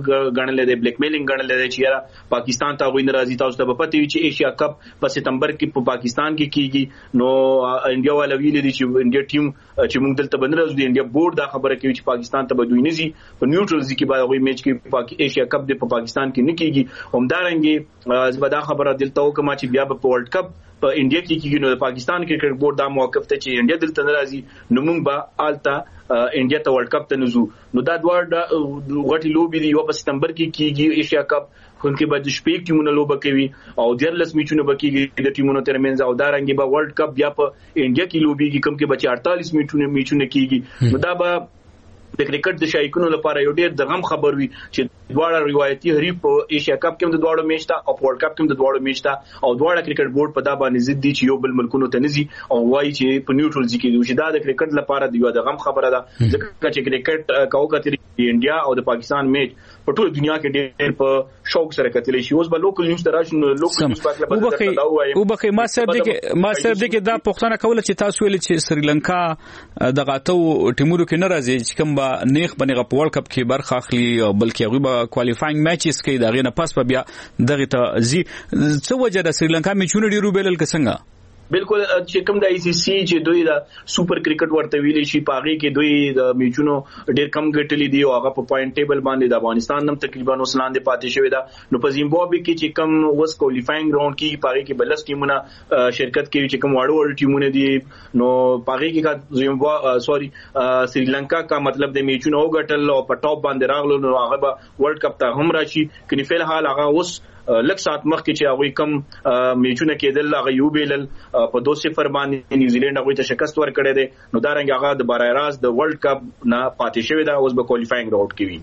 غنلې دی بلیک میلینګ غنلې دی چې پاکستان ته غوښنه راځي تاسو ته په پته وي چې ایشیا کپ په سپتمبر کې په پاکستان کې کیږي نو انډیا والا ویل دي چې انډیا ټیم چې موږ دلته بندر راځو د انډیا بورډ دا خبره کوي چې پاکستان ته بدوي نه زی په نیوټرل ځکه کې به میچ کې ایشیا کپ د پاکستان کې نه کیږي همدارنګه زبدا خبره دلته وکما چې بیا په ورلد کپ په انډیا کې کیږي نو د پاکستان کرکټ بورډ دا موقف ته چې انډیا دلته ناراضي نو موږ به آلتا انډیا ته ورلد کپ ته نزو نو دا دوه غټي لوبي دی یو په سپتمبر کې کیږي ایشیا کپ خونکې به د شپږ ټیمونو لوبه کوي او 14 میچونه بکیږي د ټیمونو ترمنځ او دا رنګي به ورلد کپ بیا په انډیا کې لوبيږي کوم کې به 48 میچونه کیږي نو دا به د کرکټ د شایقونو لپاره یو ډېر د غم خبر وي چې دواړه روایتي حریف په ایشیا کپ کې هم د دواړو میچ ته او ورلد کپ کې هم د دواړو میچ ته او دواړه کرکټ بورډ په دا باندې ضد دي چې یو بل ملکونو ته نزي او وایي چې په نیوټرل ځای کې دی دا د کرکټ لپاره دی د غم خبره ده ځکه چې کرکټ کاو کتري انډیا او د پاکستان میچ په ټول دنیا کې ډېر په شوق سره کتلی شي اوس به لوکل نیوز تراشي نو لوکل نیوز پاک لپاره دا وایي او بخې ما سره دغه دا پښتنه کوله چې تاسو ویل چې سریلانکا دغه ته ټیمورو کې ناراضي چې کوم با نیخ بنغه په ورلد کپ کې برخه اخلي بلکې هغه به کوالیفاینګ میچز کوي دا غینه پاس په بیا دغه ته زی څه وجه د سریلانکا میچونه ډیرو بیلل کسنګ بالکل چې کوم د ای سی سی چې دوی د سپر کرکټ ورته ویلي شي پاغي کې دوی د میچونو ډېر کم ګټلې دي او هغه په پوینټ ټیبل باندې د افغانستان نم تقریبا وسلاندې پاتې شوی دا نو په زیمبابوے کې چې کوم وس کوالیفاینګ راوند کې پاغي کې بلس ټیمونه شرکت کوي چې کوم وړو ټیمونه دي نو پاغي کې زیمبابوے سریلانکا کا مطلب د میچونو وګټل او په ټاپ باندې راغلو نو هغه به ورلد کپ ته هم راشي کني فل حال هغه اوس لک سات مخکې چې هغه کم میچونه کېدل هغه یو بیلل په 2-0 باندې نیوزیلند هغه ته شکست ورکړی دی نو دا رنګ هغه د برای راست د ورلد کپ نه پاتې شوی دا اوس به کوالیفاینګ راوټ کوي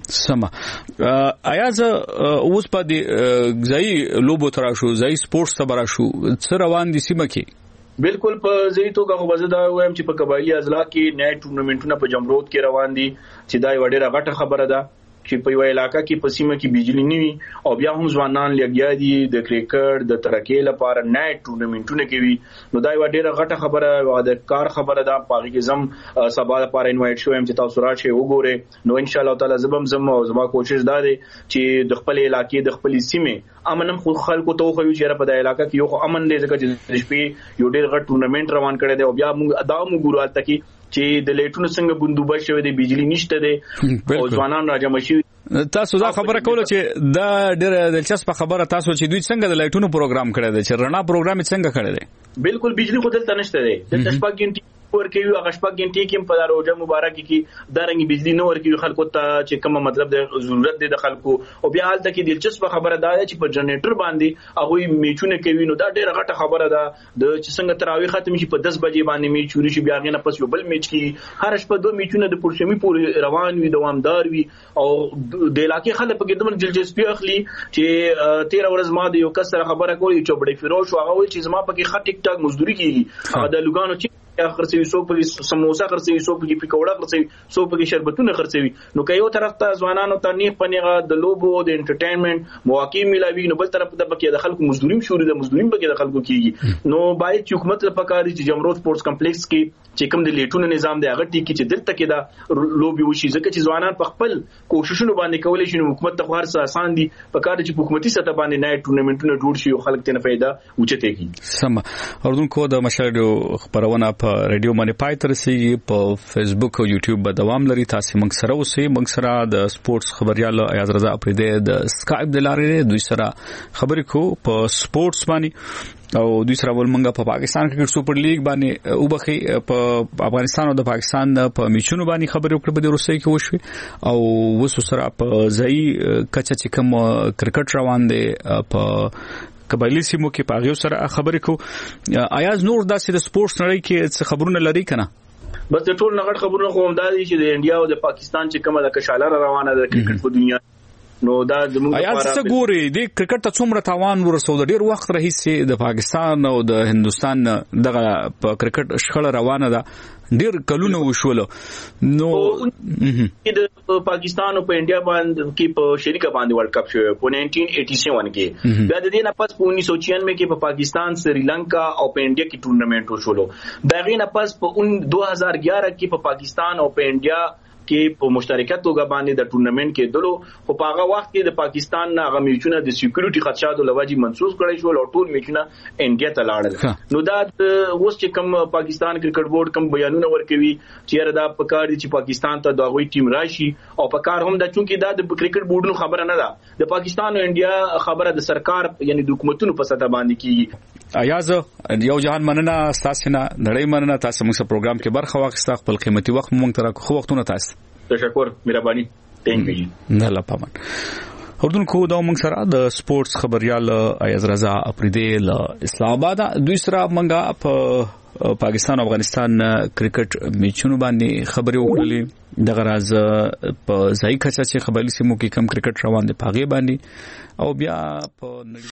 سم ایاز اوس په دې ځای لوبو تر شو ځای سپورتس ته برا شو څه روان دي سیمه کې بالکل په ځای توګه خو وزدا وایم چې په قبایلی اضلاع کې نایټ ټورنمنټونه په جمرود کې روان دي چې دا یو ډېر غټه خبره ده چې په یو علاقہ کې په سیمه کې بجلی نیوي او بیا هم ځوانان لګیا دي د کرکټ د ترقې لپاره نایټ ټورنمنټونه کوي نو دا یو ډېر غټه خبره او د کار خبره ده پاغي کې زم سبا لپاره انوایټ شوم چې تاسو راشئ وګورئ نو ان شاء الله تعالی زم او زما کوشش دا دی چې د خپل علاقې د خپل سیمه امنم خو خلکو ته خو یو چیرې په د علاقہ کې یو امن دی ځکه چې شپې یو ډېر غټ ټورنمنټ روان کړی دی او بیا موږ ادا مو ګورو البته چې د لیټونو څنګه بندوبست شوی دی بجلی نشته دی او ځوانان راجمع شي تاسو دا خبره کوله چې دا ډېر دلچسپ خبره تاسو چې دوی څنګه د لایټونو پروګرام کړی دی چې رڼا پروګرام څنګه کړی دی بالکل بجلی خو دلته نشته دی د شپږ غنټې ورکوي هغه شپږ غنټې کې په روزه مبارک کې دا رنګ بجلی نه ورکوي خلکو ته چې کوم مطلب د ضرورت دی د خلکو او بیا حالت کې دلچسپ خبره ده چې په جنریټر باندې هغه میچونه کوي نو دا ډېر غټه خبره ده د چې څنګه تراویح ختم شي په 10 بجې باندې میچ شروع شي بیا غنه پس یو بل میچ کې هر شپه دوه میچونه د پورشمي پورې روان وي دوامدار وي او د علاقې خلک په دمر دلچسپي اخلي چې 13 ورځ ما د یو کس سره خبره کوي چې بډې فیروز هغه وایي چې زما پکې خټ ټیک ټاک مزدوري کیږي د لوګانو چې خرڅوي سو په سموسا خرڅوي سو په پکوړه خرڅوي سو په شربتونه خرڅوي نو که یو طرف ته ځوانانو ته نه پنیغه د لوبو د انټرټینمنت مواقع ملوي نو بل طرف ته بکې د خلکو مزدوري شروع د مزدوري بکې د خلکو کیږي نو باید چې حکومت لپاره کاری چې جمرود سپورتس کمپلیکس کې چې کوم د لیټونو نظام دی هغه ټیکی چې دلته کې دا لوبي وشي ځکه چې ځوانان په خپل کوششونو باندې کولای شي نو حکومت ته هر څه آسان دي په کار چې حکومتي سطح باندې نایټ ټورنمنټونه جوړ شي او خلک ته فائدہ وچته کی سم اردوونکو د مشاهده خبرونه په رادیو باندې پای تر رسیږي په فیسبوک او یوټیوب به دوام لري تاسو موږ سره اوسئ موږ سره د سپورتس خبريال ایاز رضا اپریدي د سکایپ د لارې دوی سره خبرې کو په سپورتس باندې او دوی سره ول منګه په پاکستان کرکټ سپر لیګ باندې وبخي په افغانستان او د پاکستان په میچونو باندې خبرې وکړې په روسي کې وشوي او وسو سره په ځای کچا چې کوم کرکټ روان دي په قبایلی سیمو کې په هغه سره خبرې کو ایاز نور داسې د سپورتس نړۍ کې خبرونه لري کنه بس د ټول نغړ خبرونه خو هم دا دي چې د انډیا او د پاکستان چې کومه د کشاله روانه ده کرکټ په دنیا نو دا زموږ لپاره ایا څه ګوري د کرکټ ته څومره تاوان ورسول ډیر وخت راهیسې د پاکستان او د هندستان دغه په کرکټ شخړه روانه ده ډیر کلونه وشول نو د پاکستان او په انډیا باندې کې په شریکه باندې ورلد کپ شو په 1987 کې دا د دې نه پس په 1996 کې په پاکستان سریلانکا او په انډیا کې ټورنمنت وشول دا غي نه پس په 2011 کې په پاکستان او په انډیا کې په مشترکه توګه باندې د ټورنمنت کې دلو خو په هغه وخت کې د پاکستان هغه میچونه د سکیورټي خدشاتو لوجې منسوخ کړی شو او ټول میچونه انډیا ته لاړل نو دا اوس چې کوم پاکستان کرکټ بورډ کوم بیانونه ورکوي چې دا په کار دي چې پاکستان ته دغه ټیم راشي او په کار هم د چونکی دا د کرکټ بورډونو خبره نه ده د پاکستان او انډیا خبره د سرکار یعنی د حکومتونو په سطح باندې کیږي ایاز یو جهان مننه تاسو نه نړۍ مننه تاسو موږ په پروګرام کې برخه واخیسته خپل قیمتي وخت مونږ تر خو وختونه تاسو تشکر مهرباني ثانک یو نه لا پامن اردوونکو دا موږ سره د سپورتس خبريال ایاز رضا اپریدی له اسلام آباد دوی سره موږ په پاکستان او افغانستان کرکټ میچونو باندې خبرې وکړلې د غراز په ځای کچا چې خبري سیمو کې کم کرکټ روان دي پاغي باندې او بیا په